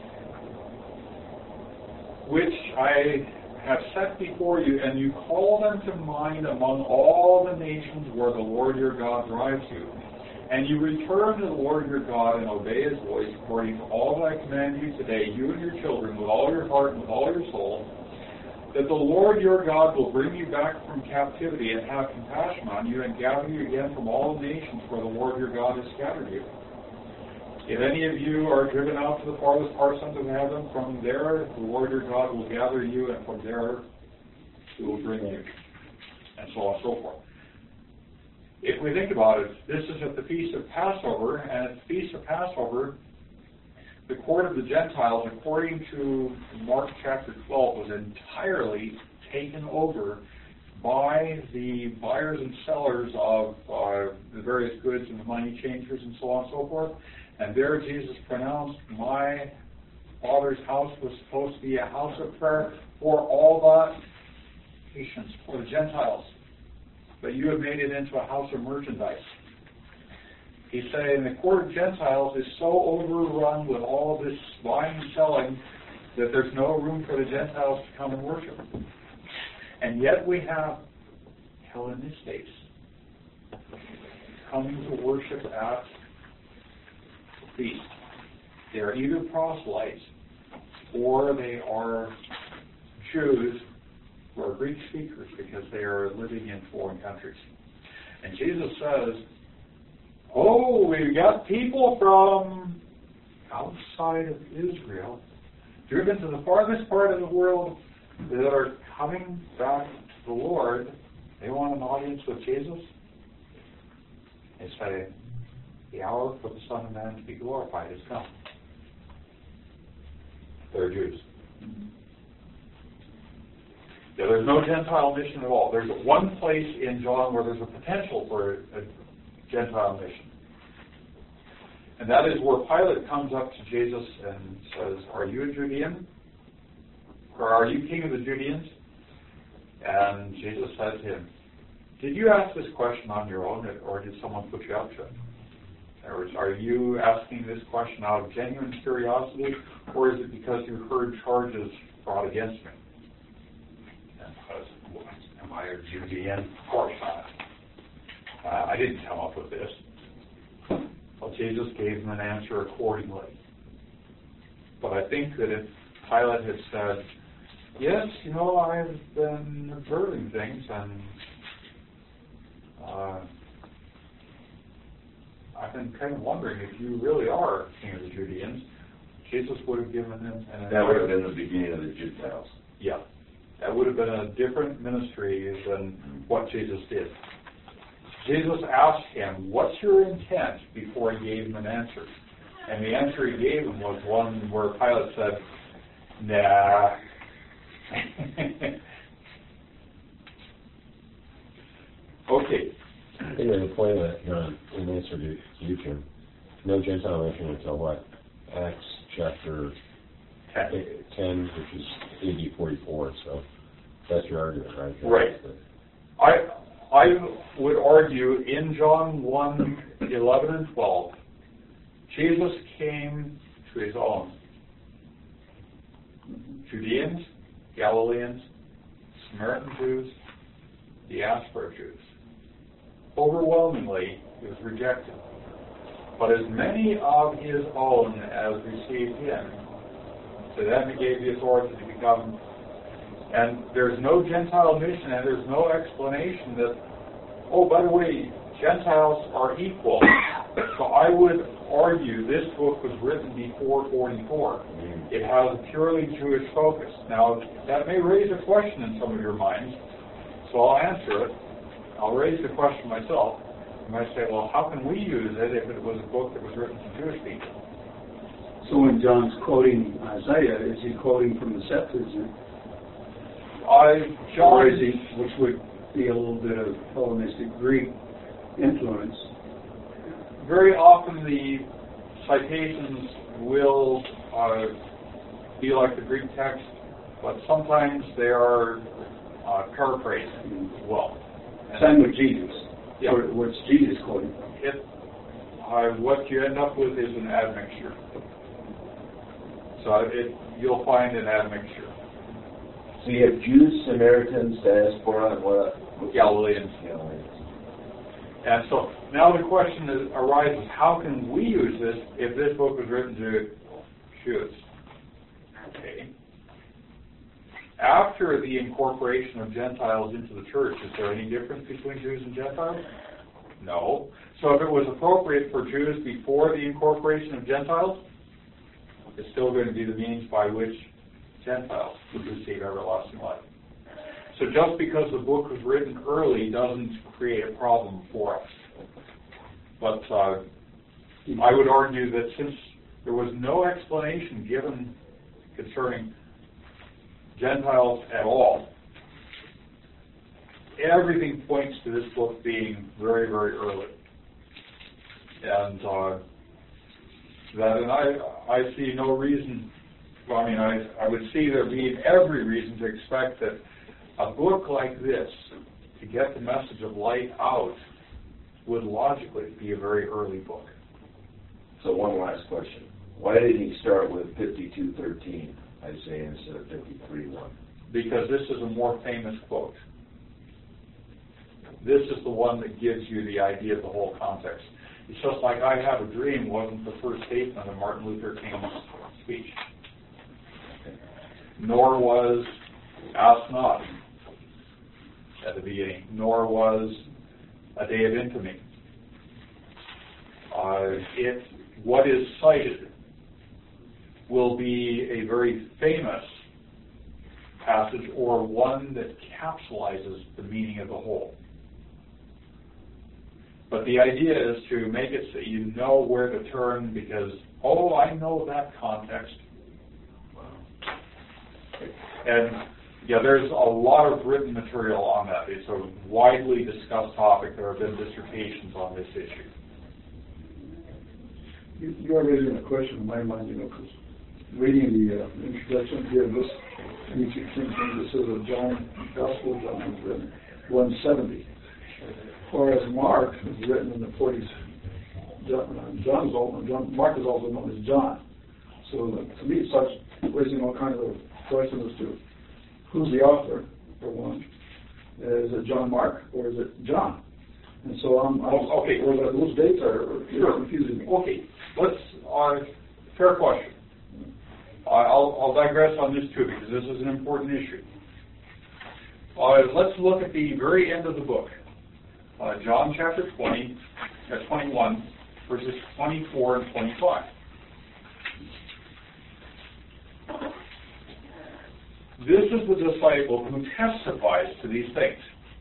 Which I have set before you, and you call them to mind among all the nations where the Lord your God drives you. And you return to the Lord your God and obey his voice according to all that I command you today, you and your children, with all your heart and with all your soul, that the Lord your God will bring you back from captivity and have compassion on you and gather you again from all the nations where the Lord your God has scattered you. If any of you are driven out to the farthest parts under the heaven, from there the Lord your God will gather you, and from there he will bring you, and so on and so forth. if we think about it, this is at the Feast of Passover, and at the Feast of Passover, the court of the Gentiles, according to Mark chapter 12, was entirely taken over by the buyers and sellers of the various goods and the money changers and so on and so forth. And there Jesus pronounced, my Father's house was supposed to be a house of prayer for all the nations, for the Gentiles. But you have made it into a house of merchandise. He's saying the court of Gentiles is so overrun with all of this buying and selling that there's no room for the Gentiles to come and worship. And yet we have Hellenistes coming to worship at the feast. They are either proselytes or they are Jews who are Greek speakers because they are living in foreign countries. And Jesus says, oh, we've got people from outside of Israel, driven to the farthest part of the world, that are coming back to the Lord. They want an audience with Jesus. They say, the hour for the Son of Man to be glorified has come. They're Jews. Yeah, there's no Gentile mission at all. There's one place in John where there's a potential for a Gentile mission. And that is where Pilate comes up to Jesus and says, are you a Judean? Or are you king of the Judeans? And Jesus said to him, did you ask this question on your own, or did someone put you up to it? Or are you asking this question out of genuine curiosity, or is it because you heard charges brought against me? And because, am I a Judean? Of course not. I didn't come up with this. Well, Jesus gave him an answer accordingly. But I think that if Pilate had said, yes, I've been observing things, and I've been kind of wondering if you really are king of the Judeans, Jesus would have given him an That would have been the beginning of the Gentiles. Yeah. That would have been a different ministry than what Jesus did. Jesus asked him, what's your intent, before he gave him an answer. And the answer he gave him was one where Pilate said, nah. Okay. I think there's a point that, in answer to you, Jim, no Gentile mention until what? Acts chapter 10, which is AD 44, so that's your argument, right? Right. I would argue in John 1:11 and 12, Jesus came to his own. Judeans, Galileans, Samaritan Jews, diaspora Jews. Overwhelmingly, he was rejected. But as many of his own as received him, to them he gave the authority to become. And there's no Gentile mission, and there's no explanation that, oh, by the way, Gentiles are equal. So I would argue this book was written before 44. It has a purely Jewish focus. Now, that may raise a question in some of your minds, so I'll answer it. I'll raise the question myself. You might say, well, how can we use it if it was a book that was written to Jewish people? So when John's quoting Isaiah, is he quoting from the Septuagint? Or is he, which would be a little bit of Hellenistic Greek influence? Very often the citations will be like the Greek text, but sometimes they are paraphrased as well. Same with Jesus. Yeah. What's Jesus quoting? What you end up with is an admixture. So you'll find an admixture. So you have Jews, Samaritans, diaspora, and what? Galileans. And so now the question arises, how can we use this if this book was written to Jews? Okay. After the incorporation of Gentiles into the church, is there any difference between Jews and Gentiles? No. So if it was appropriate for Jews before the incorporation of Gentiles, it's still going to be the means by which Gentiles would receive everlasting life. So just because the book was written early doesn't create a problem for us. But I would argue that since there was no explanation given concerning Gentiles at all, everything points to this book being very, very early. And I see no reason, well, I mean, I would see there being every reason to expect that a book like this, to get the message of light out, would logically be a very early book. So one last question. Why did he start with 52:13, Isaiah, instead of 53:1? Because this is a more famous quote. This is the one that gives you the idea of the whole context. It's just like "I Have a Dream" wasn't the first statement of Martin Luther King's speech. Nor was "Ask Not" at the beginning, nor was "A Day of Infamy." What is cited will be a very famous passage, or one that capsulizes the meaning of the whole. But the idea is to make it so you know where to turn, because, oh, I know that context. And yeah, there's a lot of written material on that. It's a widely discussed topic. There have been dissertations on this issue. You are raising a question in my mind, because reading the introduction here, this this is a John Gospel of John was written 170, whereas Mark is written in the 40s. Mark is also known as John. So to me, it starts raising all kinds of questions as to who's the author, for one. Is it John Mark or is it John? And so okay. Or those dates are confusing me. Okay, let's fair question. I'll digress on this too, because this is an important issue. Let's look at the very end of the book, John chapter 21, verses 24 and 25. This is the disciple who testifies to these things.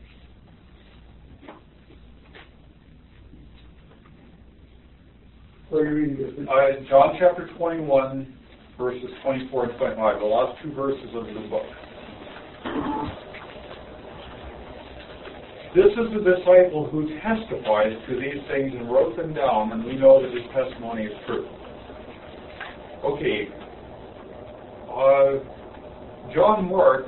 Where are you reading this? John chapter 21, verses 24 and 25, the last two verses of the book. This is the disciple who testifies to these things and wrote them down, and we know that his testimony is true. Okay. John Mark,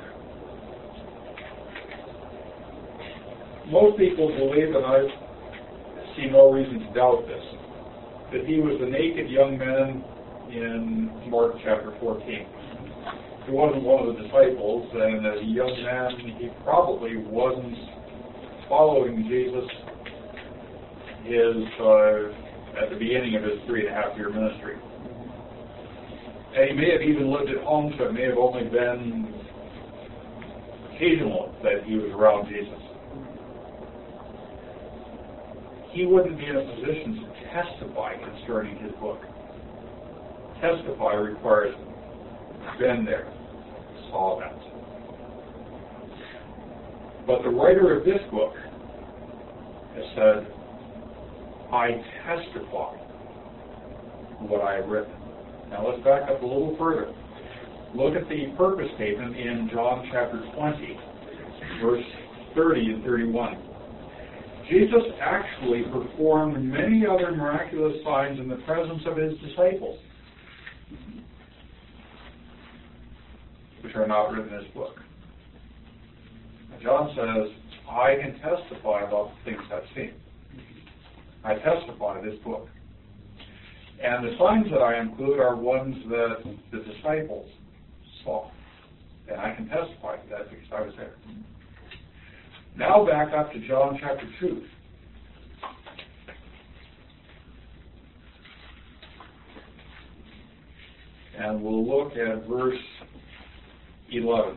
most people believe, and I see no reason to doubt this, that he was a naked young man in Mark chapter 14. He wasn't one of the disciples, and as a young man, he probably wasn't following Jesus at the beginning of his 3.5-year ministry. And he may have even lived at home, so it may have only been occasional that he was around Jesus. He wouldn't be in a position to testify concerning his book. Testify requires been there, saw that. But the writer of this book has said, I testify what I have written. Now let's back up a little further. Look at the purpose statement in John chapter 20, verse 30 and 31. Jesus actually performed many other miraculous signs in the presence of his disciples, which are not written in this book. John says, I can testify about the things I've seen. I testify this book. And the signs that I include are ones that the disciples saw. And I can testify to that because I was there. Now back up to John chapter 2. And we'll look at verse 11.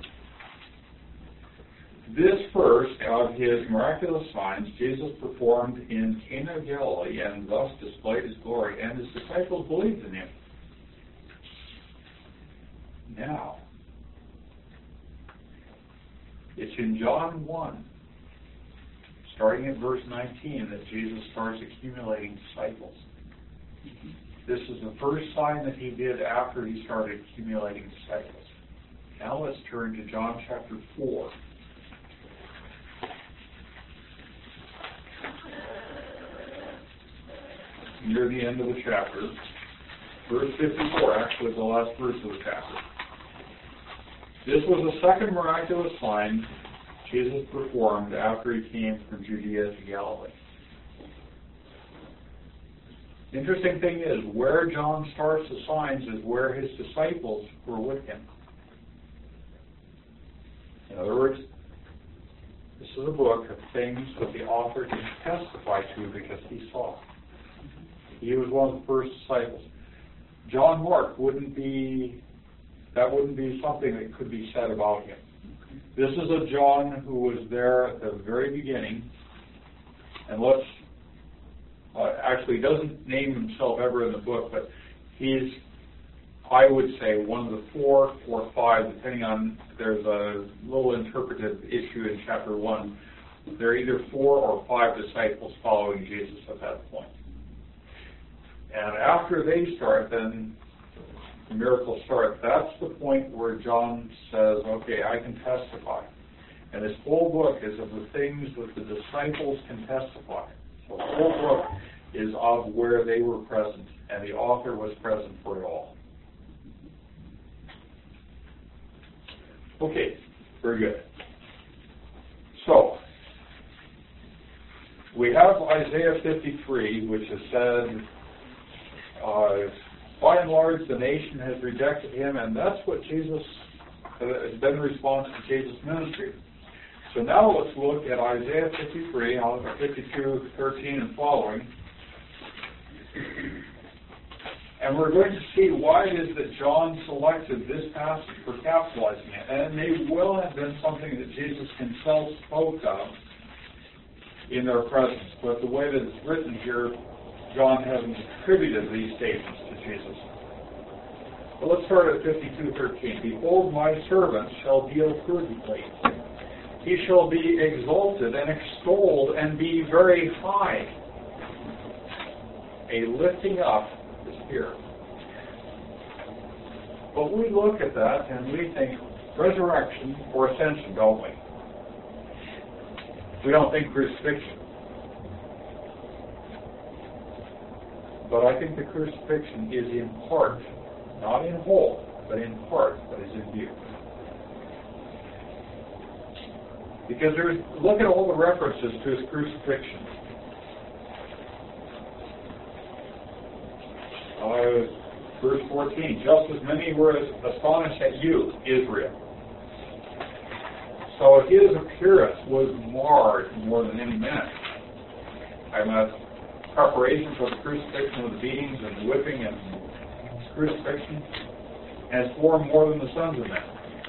This first of his miraculous signs Jesus performed in Cana of Galilee, and thus displayed his glory, and his disciples believed in him. Now, It's in John 1, starting at verse 19, that Jesus starts accumulating disciples. This is the first sign that he did after he started accumulating disciples. Now let's turn to John chapter 4. Near the end of the chapter, verse 54, actually the last verse of the chapter. This was the second miraculous sign Jesus performed after he came from Judea to Galilee. Interesting thing is, where John starts the signs is where his disciples were with him. In other words, this is a book of things that the author can testify to because he saw. He was one of the first disciples. John Mark wouldn't be something that could be said about him. This is a John who was there at the very beginning, and actually doesn't name himself ever in the book, but he's, I would say, one of the 4 or 5, depending on, there's a little interpretive issue in chapter 1. There are either 4 or 5 disciples following Jesus at that point. And after they start, then the miracles start. That's the point where John says, okay, I can testify. And this whole book is of the things that the disciples can testify. So the whole book is of where they were present, and the author was present for it all. Okay, very good. So, we have Isaiah 53, which has said, by and large, the nation has rejected him, and that's what Jesus has been the response to Jesus' ministry. So now let's look at Isaiah 53, 52, 13, and following. And we're going to see why it is that John selected this passage for capitalizing it. And it may well have been something that Jesus himself spoke of in their presence. But the way that it's written here, John hasn't attributed these statements to Jesus. But let's start at 52:13. Behold, my servant shall deal prudently. He shall be exalted and extolled and be very high. A lifting up is here. But we look at that and we think resurrection or ascension, don't we? We don't think crucifixion. But I think the crucifixion is in part, not in whole, but in part, that is in view. Because look at all the references to his crucifixion. Verse 14, just as many were astonished at you, Israel. So his appearance was marred more than any man. Preparation for the crucifixion with the beatings and the whipping and crucifixion has formed more than the sons of men.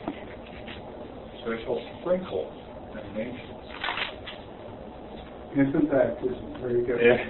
So it shall sprinkle many nations. Instant baptism. There you go. Yeah.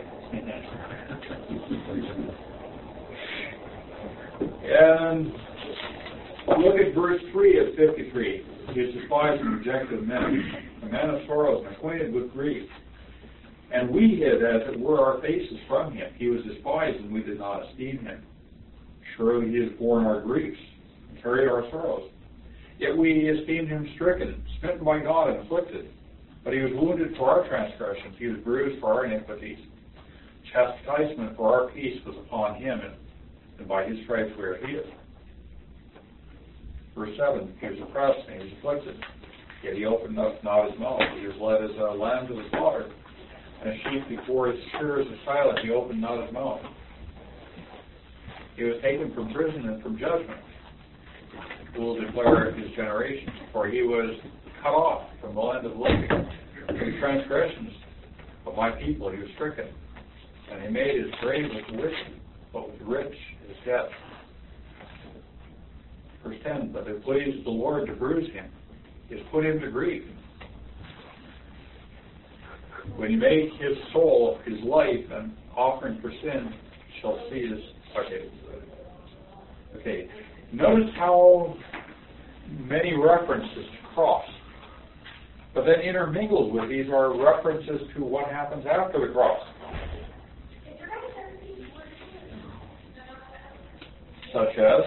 And look at verse 3 of 53. He is despised and rejected of men, a man of sorrows and acquainted with grief. And we hid, as it were, our faces from him. He was despised, and we did not esteem him. Surely he has borne our griefs and carried our sorrows. Yet we esteemed him stricken, smitten by God, and afflicted. But he was wounded for our transgressions. He was bruised for our iniquities. Chastisement for our peace was upon him, and by his stripes we are healed. Verse 7, he was oppressed and he was afflicted. Yet he opened not his mouth. He was led as a lamb to the slaughter. And a sheep before his shearers is silent, he opened not his mouth. He was taken from prison and from judgment. Who will declare his generation? For he was cut off from the land of the living. His transgressions of my people he was stricken. And he made his grave with the wicked, but with the rich his death. Verse 10, but it pleased the Lord to bruise him. He has put him to grief. When you make his soul, his life, an offering for sin, shall see his... Okay. Notice how many references to cross. But then intermingled with these are references to what happens after the cross. Such as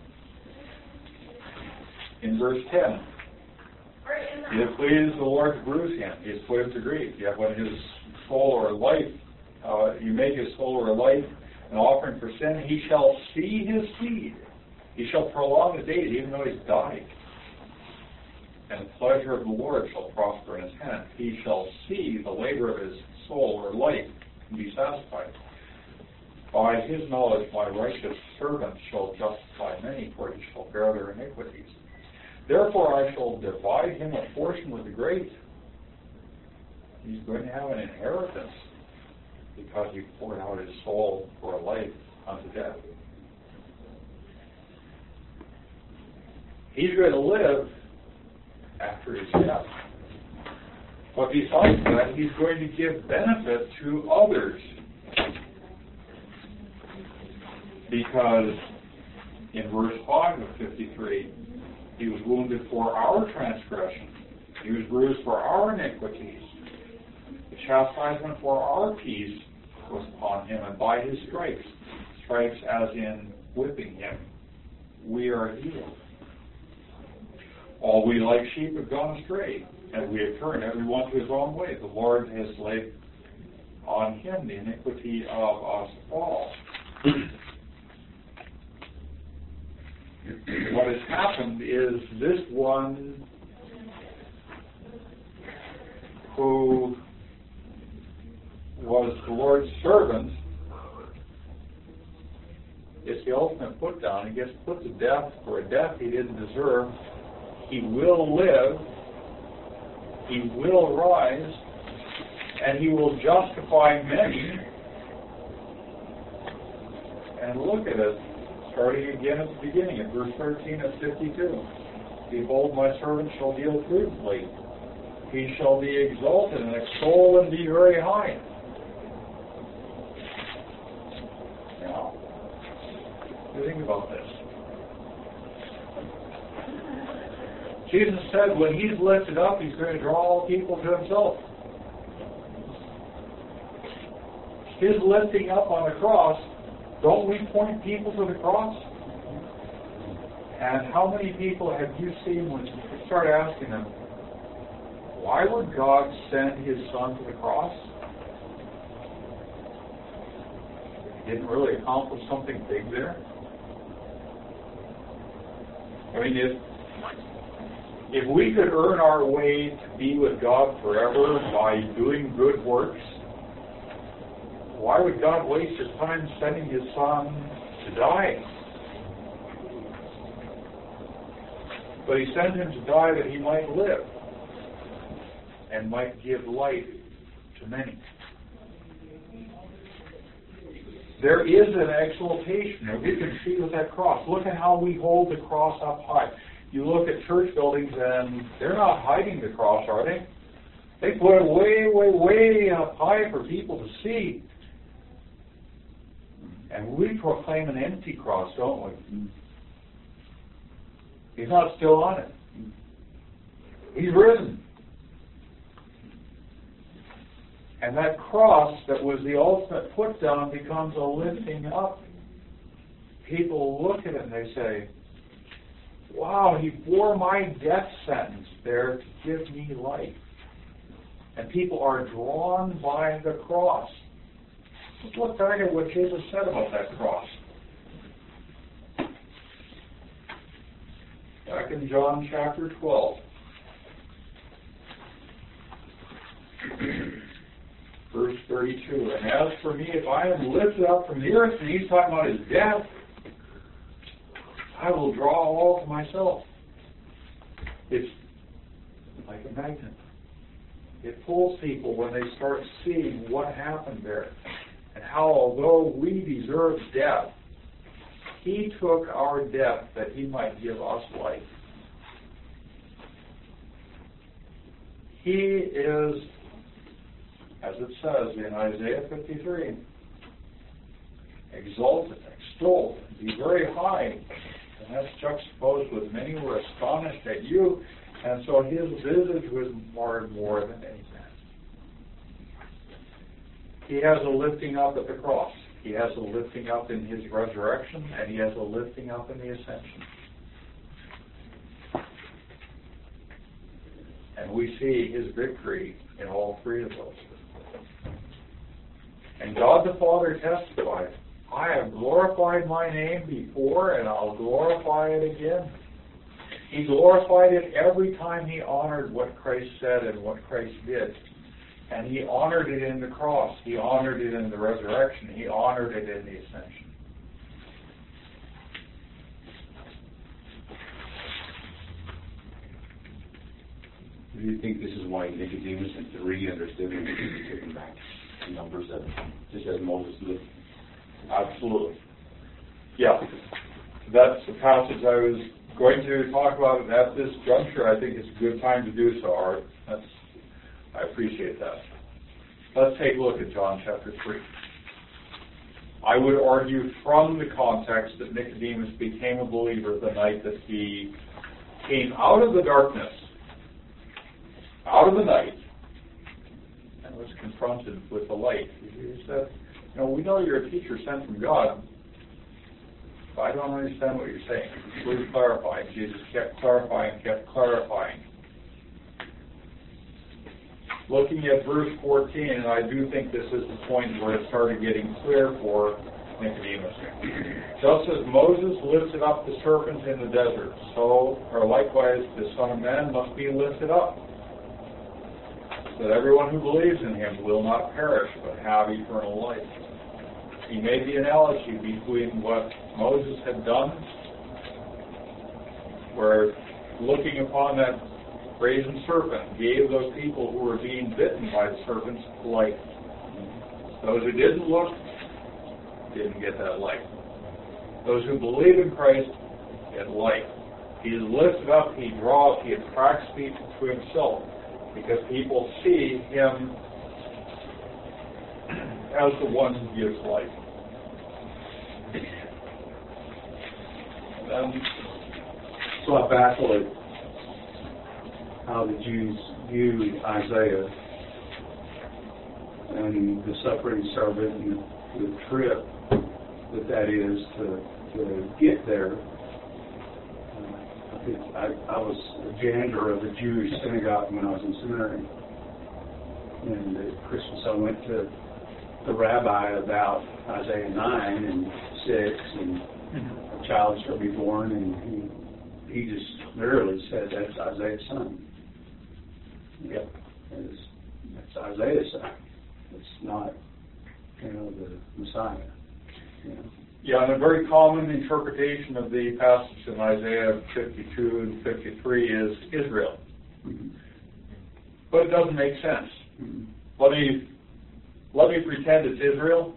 in verse 10. It pleased the Lord to bruise him. He has put him to grief. Yet when his soul or life, you make his soul or life an offering for sin, he shall see his seed. He shall prolong his days, even though he's died. And the pleasure of the Lord shall prosper in his hand. He shall see the labor of his soul or life and be satisfied. By his knowledge my righteous servant shall justify many, for he shall bear their iniquities. Therefore I shall divide him a portion with the great. He's going to have an inheritance because he poured out his soul for a life unto death. He's going to live after his death. But besides that, he's going to give benefit to others. Because in verse 5 of 53, he was wounded for our transgression. He was bruised for our iniquities. The chastisement for our peace was upon him, and by his stripes, stripes as in whipping him, we are healed. All we like sheep have gone astray, and we have turned every one to his own way. The Lord has laid on him the iniquity of us all. What has happened is this one who was the Lord's servant is the ultimate put down. He gets put to death for a death he didn't deserve. He will live, he will rise, and he will justify many. And look at it, starting again at the beginning, at verse 13 of 52. Behold, my servant shall deal prudently. He shall be exalted and extol and be very high. Now, what do you think about this? Jesus said when he's lifted up, he's going to draw all people to himself. His lifting up on the cross, don't we point people to the cross? And how many people have you seen when you start asking them, why would God send his son to the cross? He didn't really accomplish something big there. I mean, if we could earn our way to be with God forever by doing good works, why would God waste his time sending his son to die? But he sent him to die that he might live and might give life to many. There is an exaltation, and we can see with that cross. Look at how we hold the cross up high. You look at church buildings, and they're not hiding the cross, are they? They put it way, way, way up high for people to see. And we proclaim an empty cross, don't we? He's not still on it. He's risen. And that cross that was the ultimate put down becomes a lifting up. People look at it and they say, wow, he bore my death sentence there to give me life. And people are drawn by the cross. Let's look back at what Jesus said about that cross. Back in John chapter 12. Verse 32. And as for me, if I am lifted up from the earth, and he's talking about his death, I will draw all to myself. It's like a magnet. It pulls people when they start seeing what happened there. And how, although we deserve death, he took our death that he might give us life. He is, as it says in Isaiah 53, exalted, extolled, be very high. And that's juxtaposed with many who are astonished at you. And so his visage was marred more than any man. He has a lifting up at the cross. He has a lifting up in his resurrection, and he has a lifting up in the ascension. And we see his victory in all three of those. And God the Father testified, I have glorified my name before, and I'll glorify it again. He glorified it every time he honored what Christ said and what Christ did. And he honored it in the cross. He honored it in the resurrection. He honored it in the ascension. Do you think this is why Nicodemus and 3 understood when he took him back in Numbers 7, just as Moses did? Absolutely. Yeah. That's the passage I was going to talk about at this juncture. I think it's a good time to do so, Art. I appreciate that. Let's take a look at John chapter 3. I would argue from the context that Nicodemus became a believer the night that he came out of the darkness, out of the night, and was confronted with the light. He said, we know you're a teacher sent from God, but I don't understand what you're saying. Please clarify. Jesus kept clarifying, Looking at verse 14, and I do think this is the point where it started getting clear for Nicodemus. Just as Moses lifted up the serpent in the desert, so, or likewise, the Son of Man must be lifted up, that everyone who believes in him will not perish, but have eternal life. He made the analogy between what Moses had done, where looking upon that brazen serpent gave those people who were being bitten by the serpents light. Those who didn't look didn't get that light. Those who believe in Christ get light. He is lifted up, he attracts people to himself, because people see him as the one who gives life. So I baffle it how the Jews viewed Isaiah and the suffering servant and the trip that is to get there. I was a janitor of a Jewish synagogue when I was in seminary. And at Christmas I went to the rabbi about Isaiah 9 and 6, and a child shall be born, and he just literally said, that's Isaiah's son. Yep. That's Isaiah's son. It's not, the Messiah. Yeah, and a very common interpretation of the passage in Isaiah 52 and 53 is Israel. Mm-hmm. But it doesn't make sense. Mm-hmm. Let me pretend it's Israel.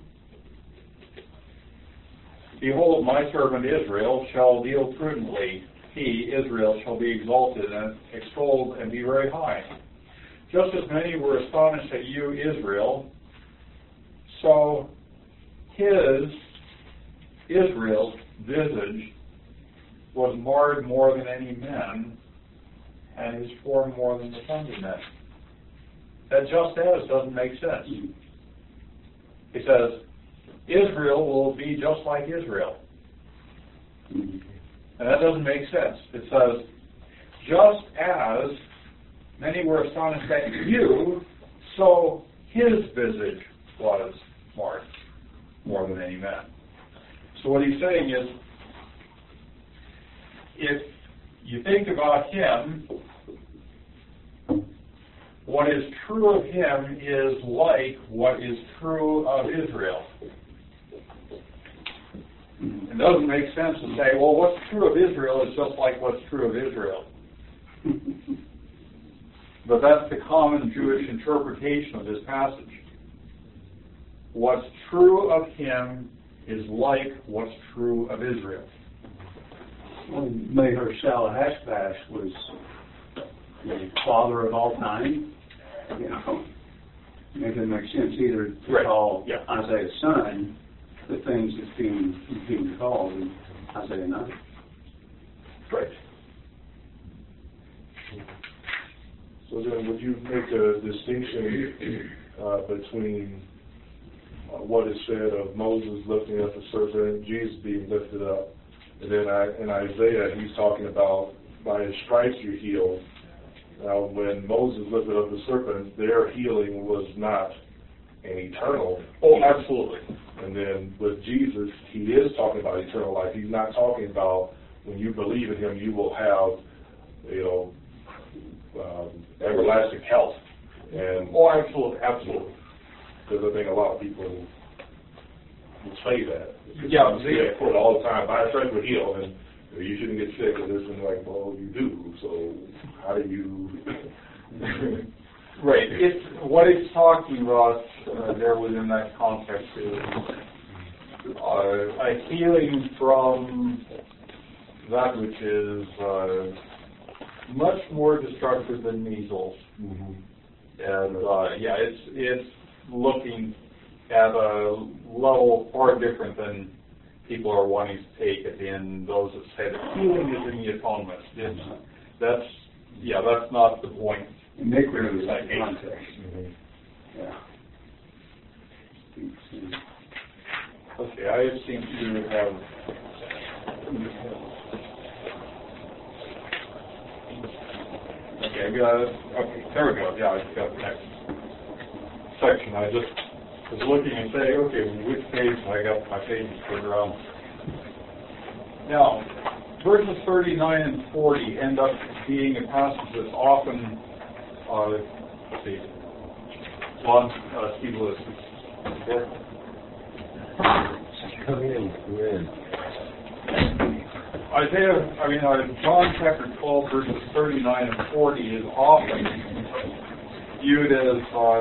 Behold, my servant Israel shall deal prudently. He, Israel, shall be exalted and extolled and be very high. Just as many were astonished at you, Israel, so his, Israel's, visage was marred more than any man, and his form more than the sons of men. That just as doesn't make sense. He says, Israel will be just like Israel. And that doesn't make sense. It says, just as many were astonished at you, so his visage was marred more than any man. So what he's saying is, if you think about him, what is true of him is like what is true of Israel. It doesn't make sense to say, well, what's true of Israel is just like what's true of Israel. But that's the common Jewish interpretation of this passage. What's true of him is like what's true of Israel. Well, Maher-shalal-hash-bash was the father of all time. It doesn't make sense either to call Isaiah's son the things that's being called in Isaiah 9. Right. So then would you make a distinction between what is said of Moses lifting up the serpent, Jesus being lifted up, and then in Isaiah he's talking about by his stripes you're healed. Now when Moses lifted up the serpent, their healing was not an eternal. Oh, absolutely. And then with Jesus, he is talking about eternal life. He's not talking about when you believe in him, you will have, everlasting health. And oh, absolutely, absolutely. Because I think a lot of people will say that. Yeah, they quote all the time, by stripes we're healed, and you shouldn't get sick of this, and like, well, you do. So how do you? Right. It's what it's talking about there within that context is a healing from that which is much more destructive than measles. Mm-hmm. And it's looking at a level far different than people are wanting to take it in. Those that say that healing is in the atonement. That's not the point. And make rid of the context. Mm-hmm. Yeah. Okay, I seem to have. Okay, there we go. Yeah, I got the next section. I just was looking and saying, okay, which page? I got my pages turned around. Now, verses 39 and 40 end up being a passage that's often, let's see, John, Steve Lewis. Come in. John chapter 12, verses 39 and 40 is often viewed as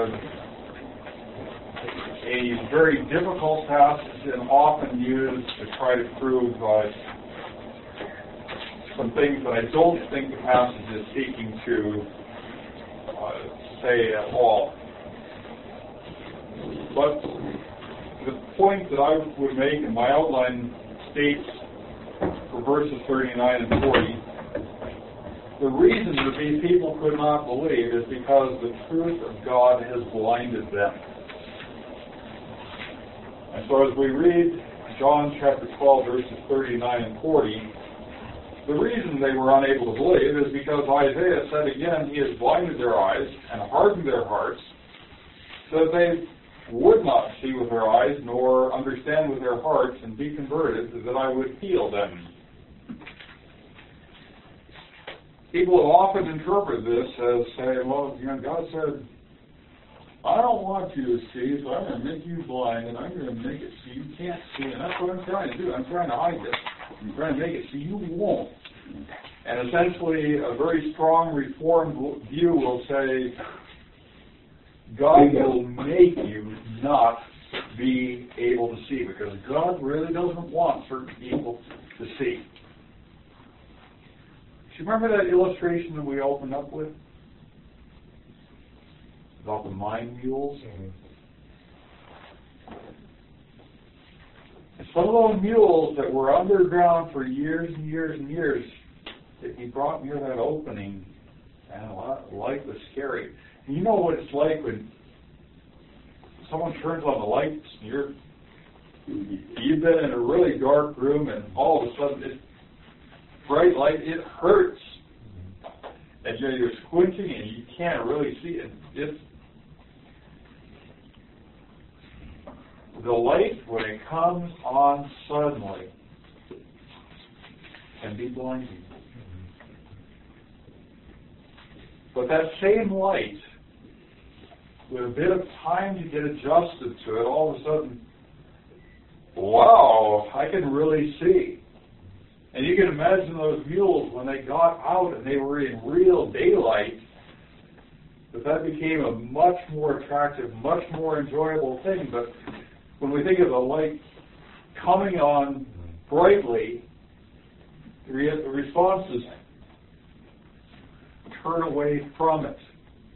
a very difficult passage and often used to try to prove some things that I don't think the passage is seeking to say at all. But the point that I would make in my outline states for verses 39 and 40, the reason that these people could not believe is because the truth of God has blinded them. And so as we read John chapter 12, verses 39 and 40, the reason they were unable to believe is because Isaiah said again, he has blinded their eyes and hardened their hearts, so that they would not see with their eyes nor understand with their hearts and be converted, that I would heal them. People have often interpreted this as saying, well, God said, I don't want you to see, so I'm going to make you blind, and I'm going to make it so you can't see, and that's what I'm trying to do. I'm trying to hide this. I'm trying to make it so you won't. And essentially, a very strong Reformed view will say, God will make you not be able to see, because God really doesn't want certain people to see. Do you remember that illustration that we opened up with? About the mine mules? And some of those mules that were underground for years and years and years, if you brought near that opening, and life was scary. And you know what it's like when someone turns on the lights and you've been in a really dark room and all of a sudden it's bright light, it hurts. And you're squinting and you can't really see it. The light, when it comes on suddenly, can be blinding. But that same light, with a bit of time to get adjusted to it, all of a sudden, wow, I can really see. And you can imagine those mules when they got out and they were in real daylight, that became a much more attractive, much more enjoyable thing. But when we think of the light coming on brightly, the response is turn away from it.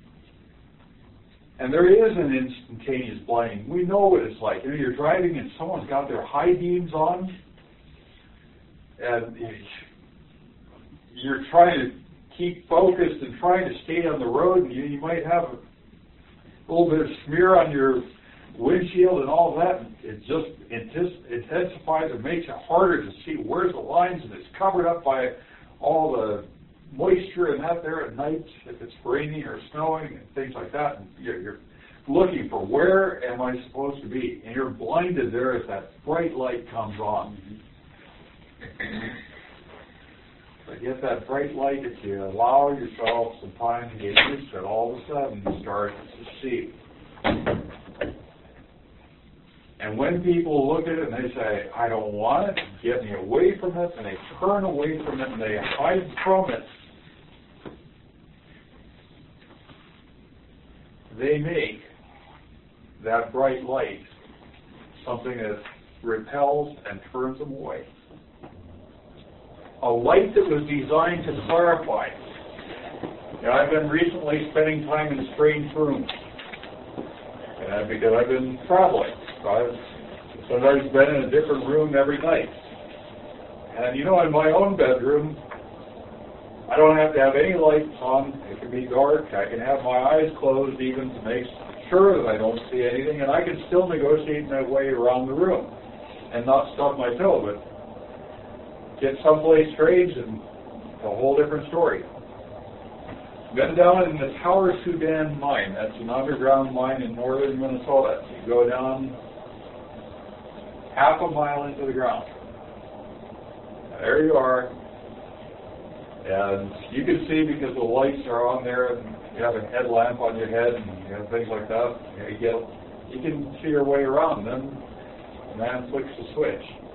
And there is an instantaneous blinding. We know what it's like. You know, you're driving and someone's got their high beams on, and you're trying to keep focused and trying to stay on the road, and you might have a little bit of smear on your windshield and all that. It just intensifies and makes it harder to see where's the lines, and it's covered up by all the moisture and that there at night if it's raining or snowing and things like that. And you're looking for where am I supposed to be, and you're blinded there as that bright light comes on. But get that bright light, if you allow yourself some time to get used to it, all of a sudden you start to see. And when people look at it and they say, I don't want it, get me away from it, and they turn away from it and they hide from it, they make that bright light something that repels and turns them away. A light that was designed to clarify. I've been recently spending time in strange rooms, and because I've been traveling. So I've sometimes been in a different room every night. And in my own bedroom, I don't have to have any lights on. It can be dark. I can have my eyes closed even to make sure that I don't see anything, and I can still negotiate my way around the room and not stub my toe, but get someplace strange and a whole different story. Been down in the Tower Sudan mine. That's an underground mine in northern Minnesota. You go down half a mile into the ground. There you are. And you can see because the lights are on there, and you have a headlamp on your head, and you have things like that. You can see your way around. Then the man flicks the switch.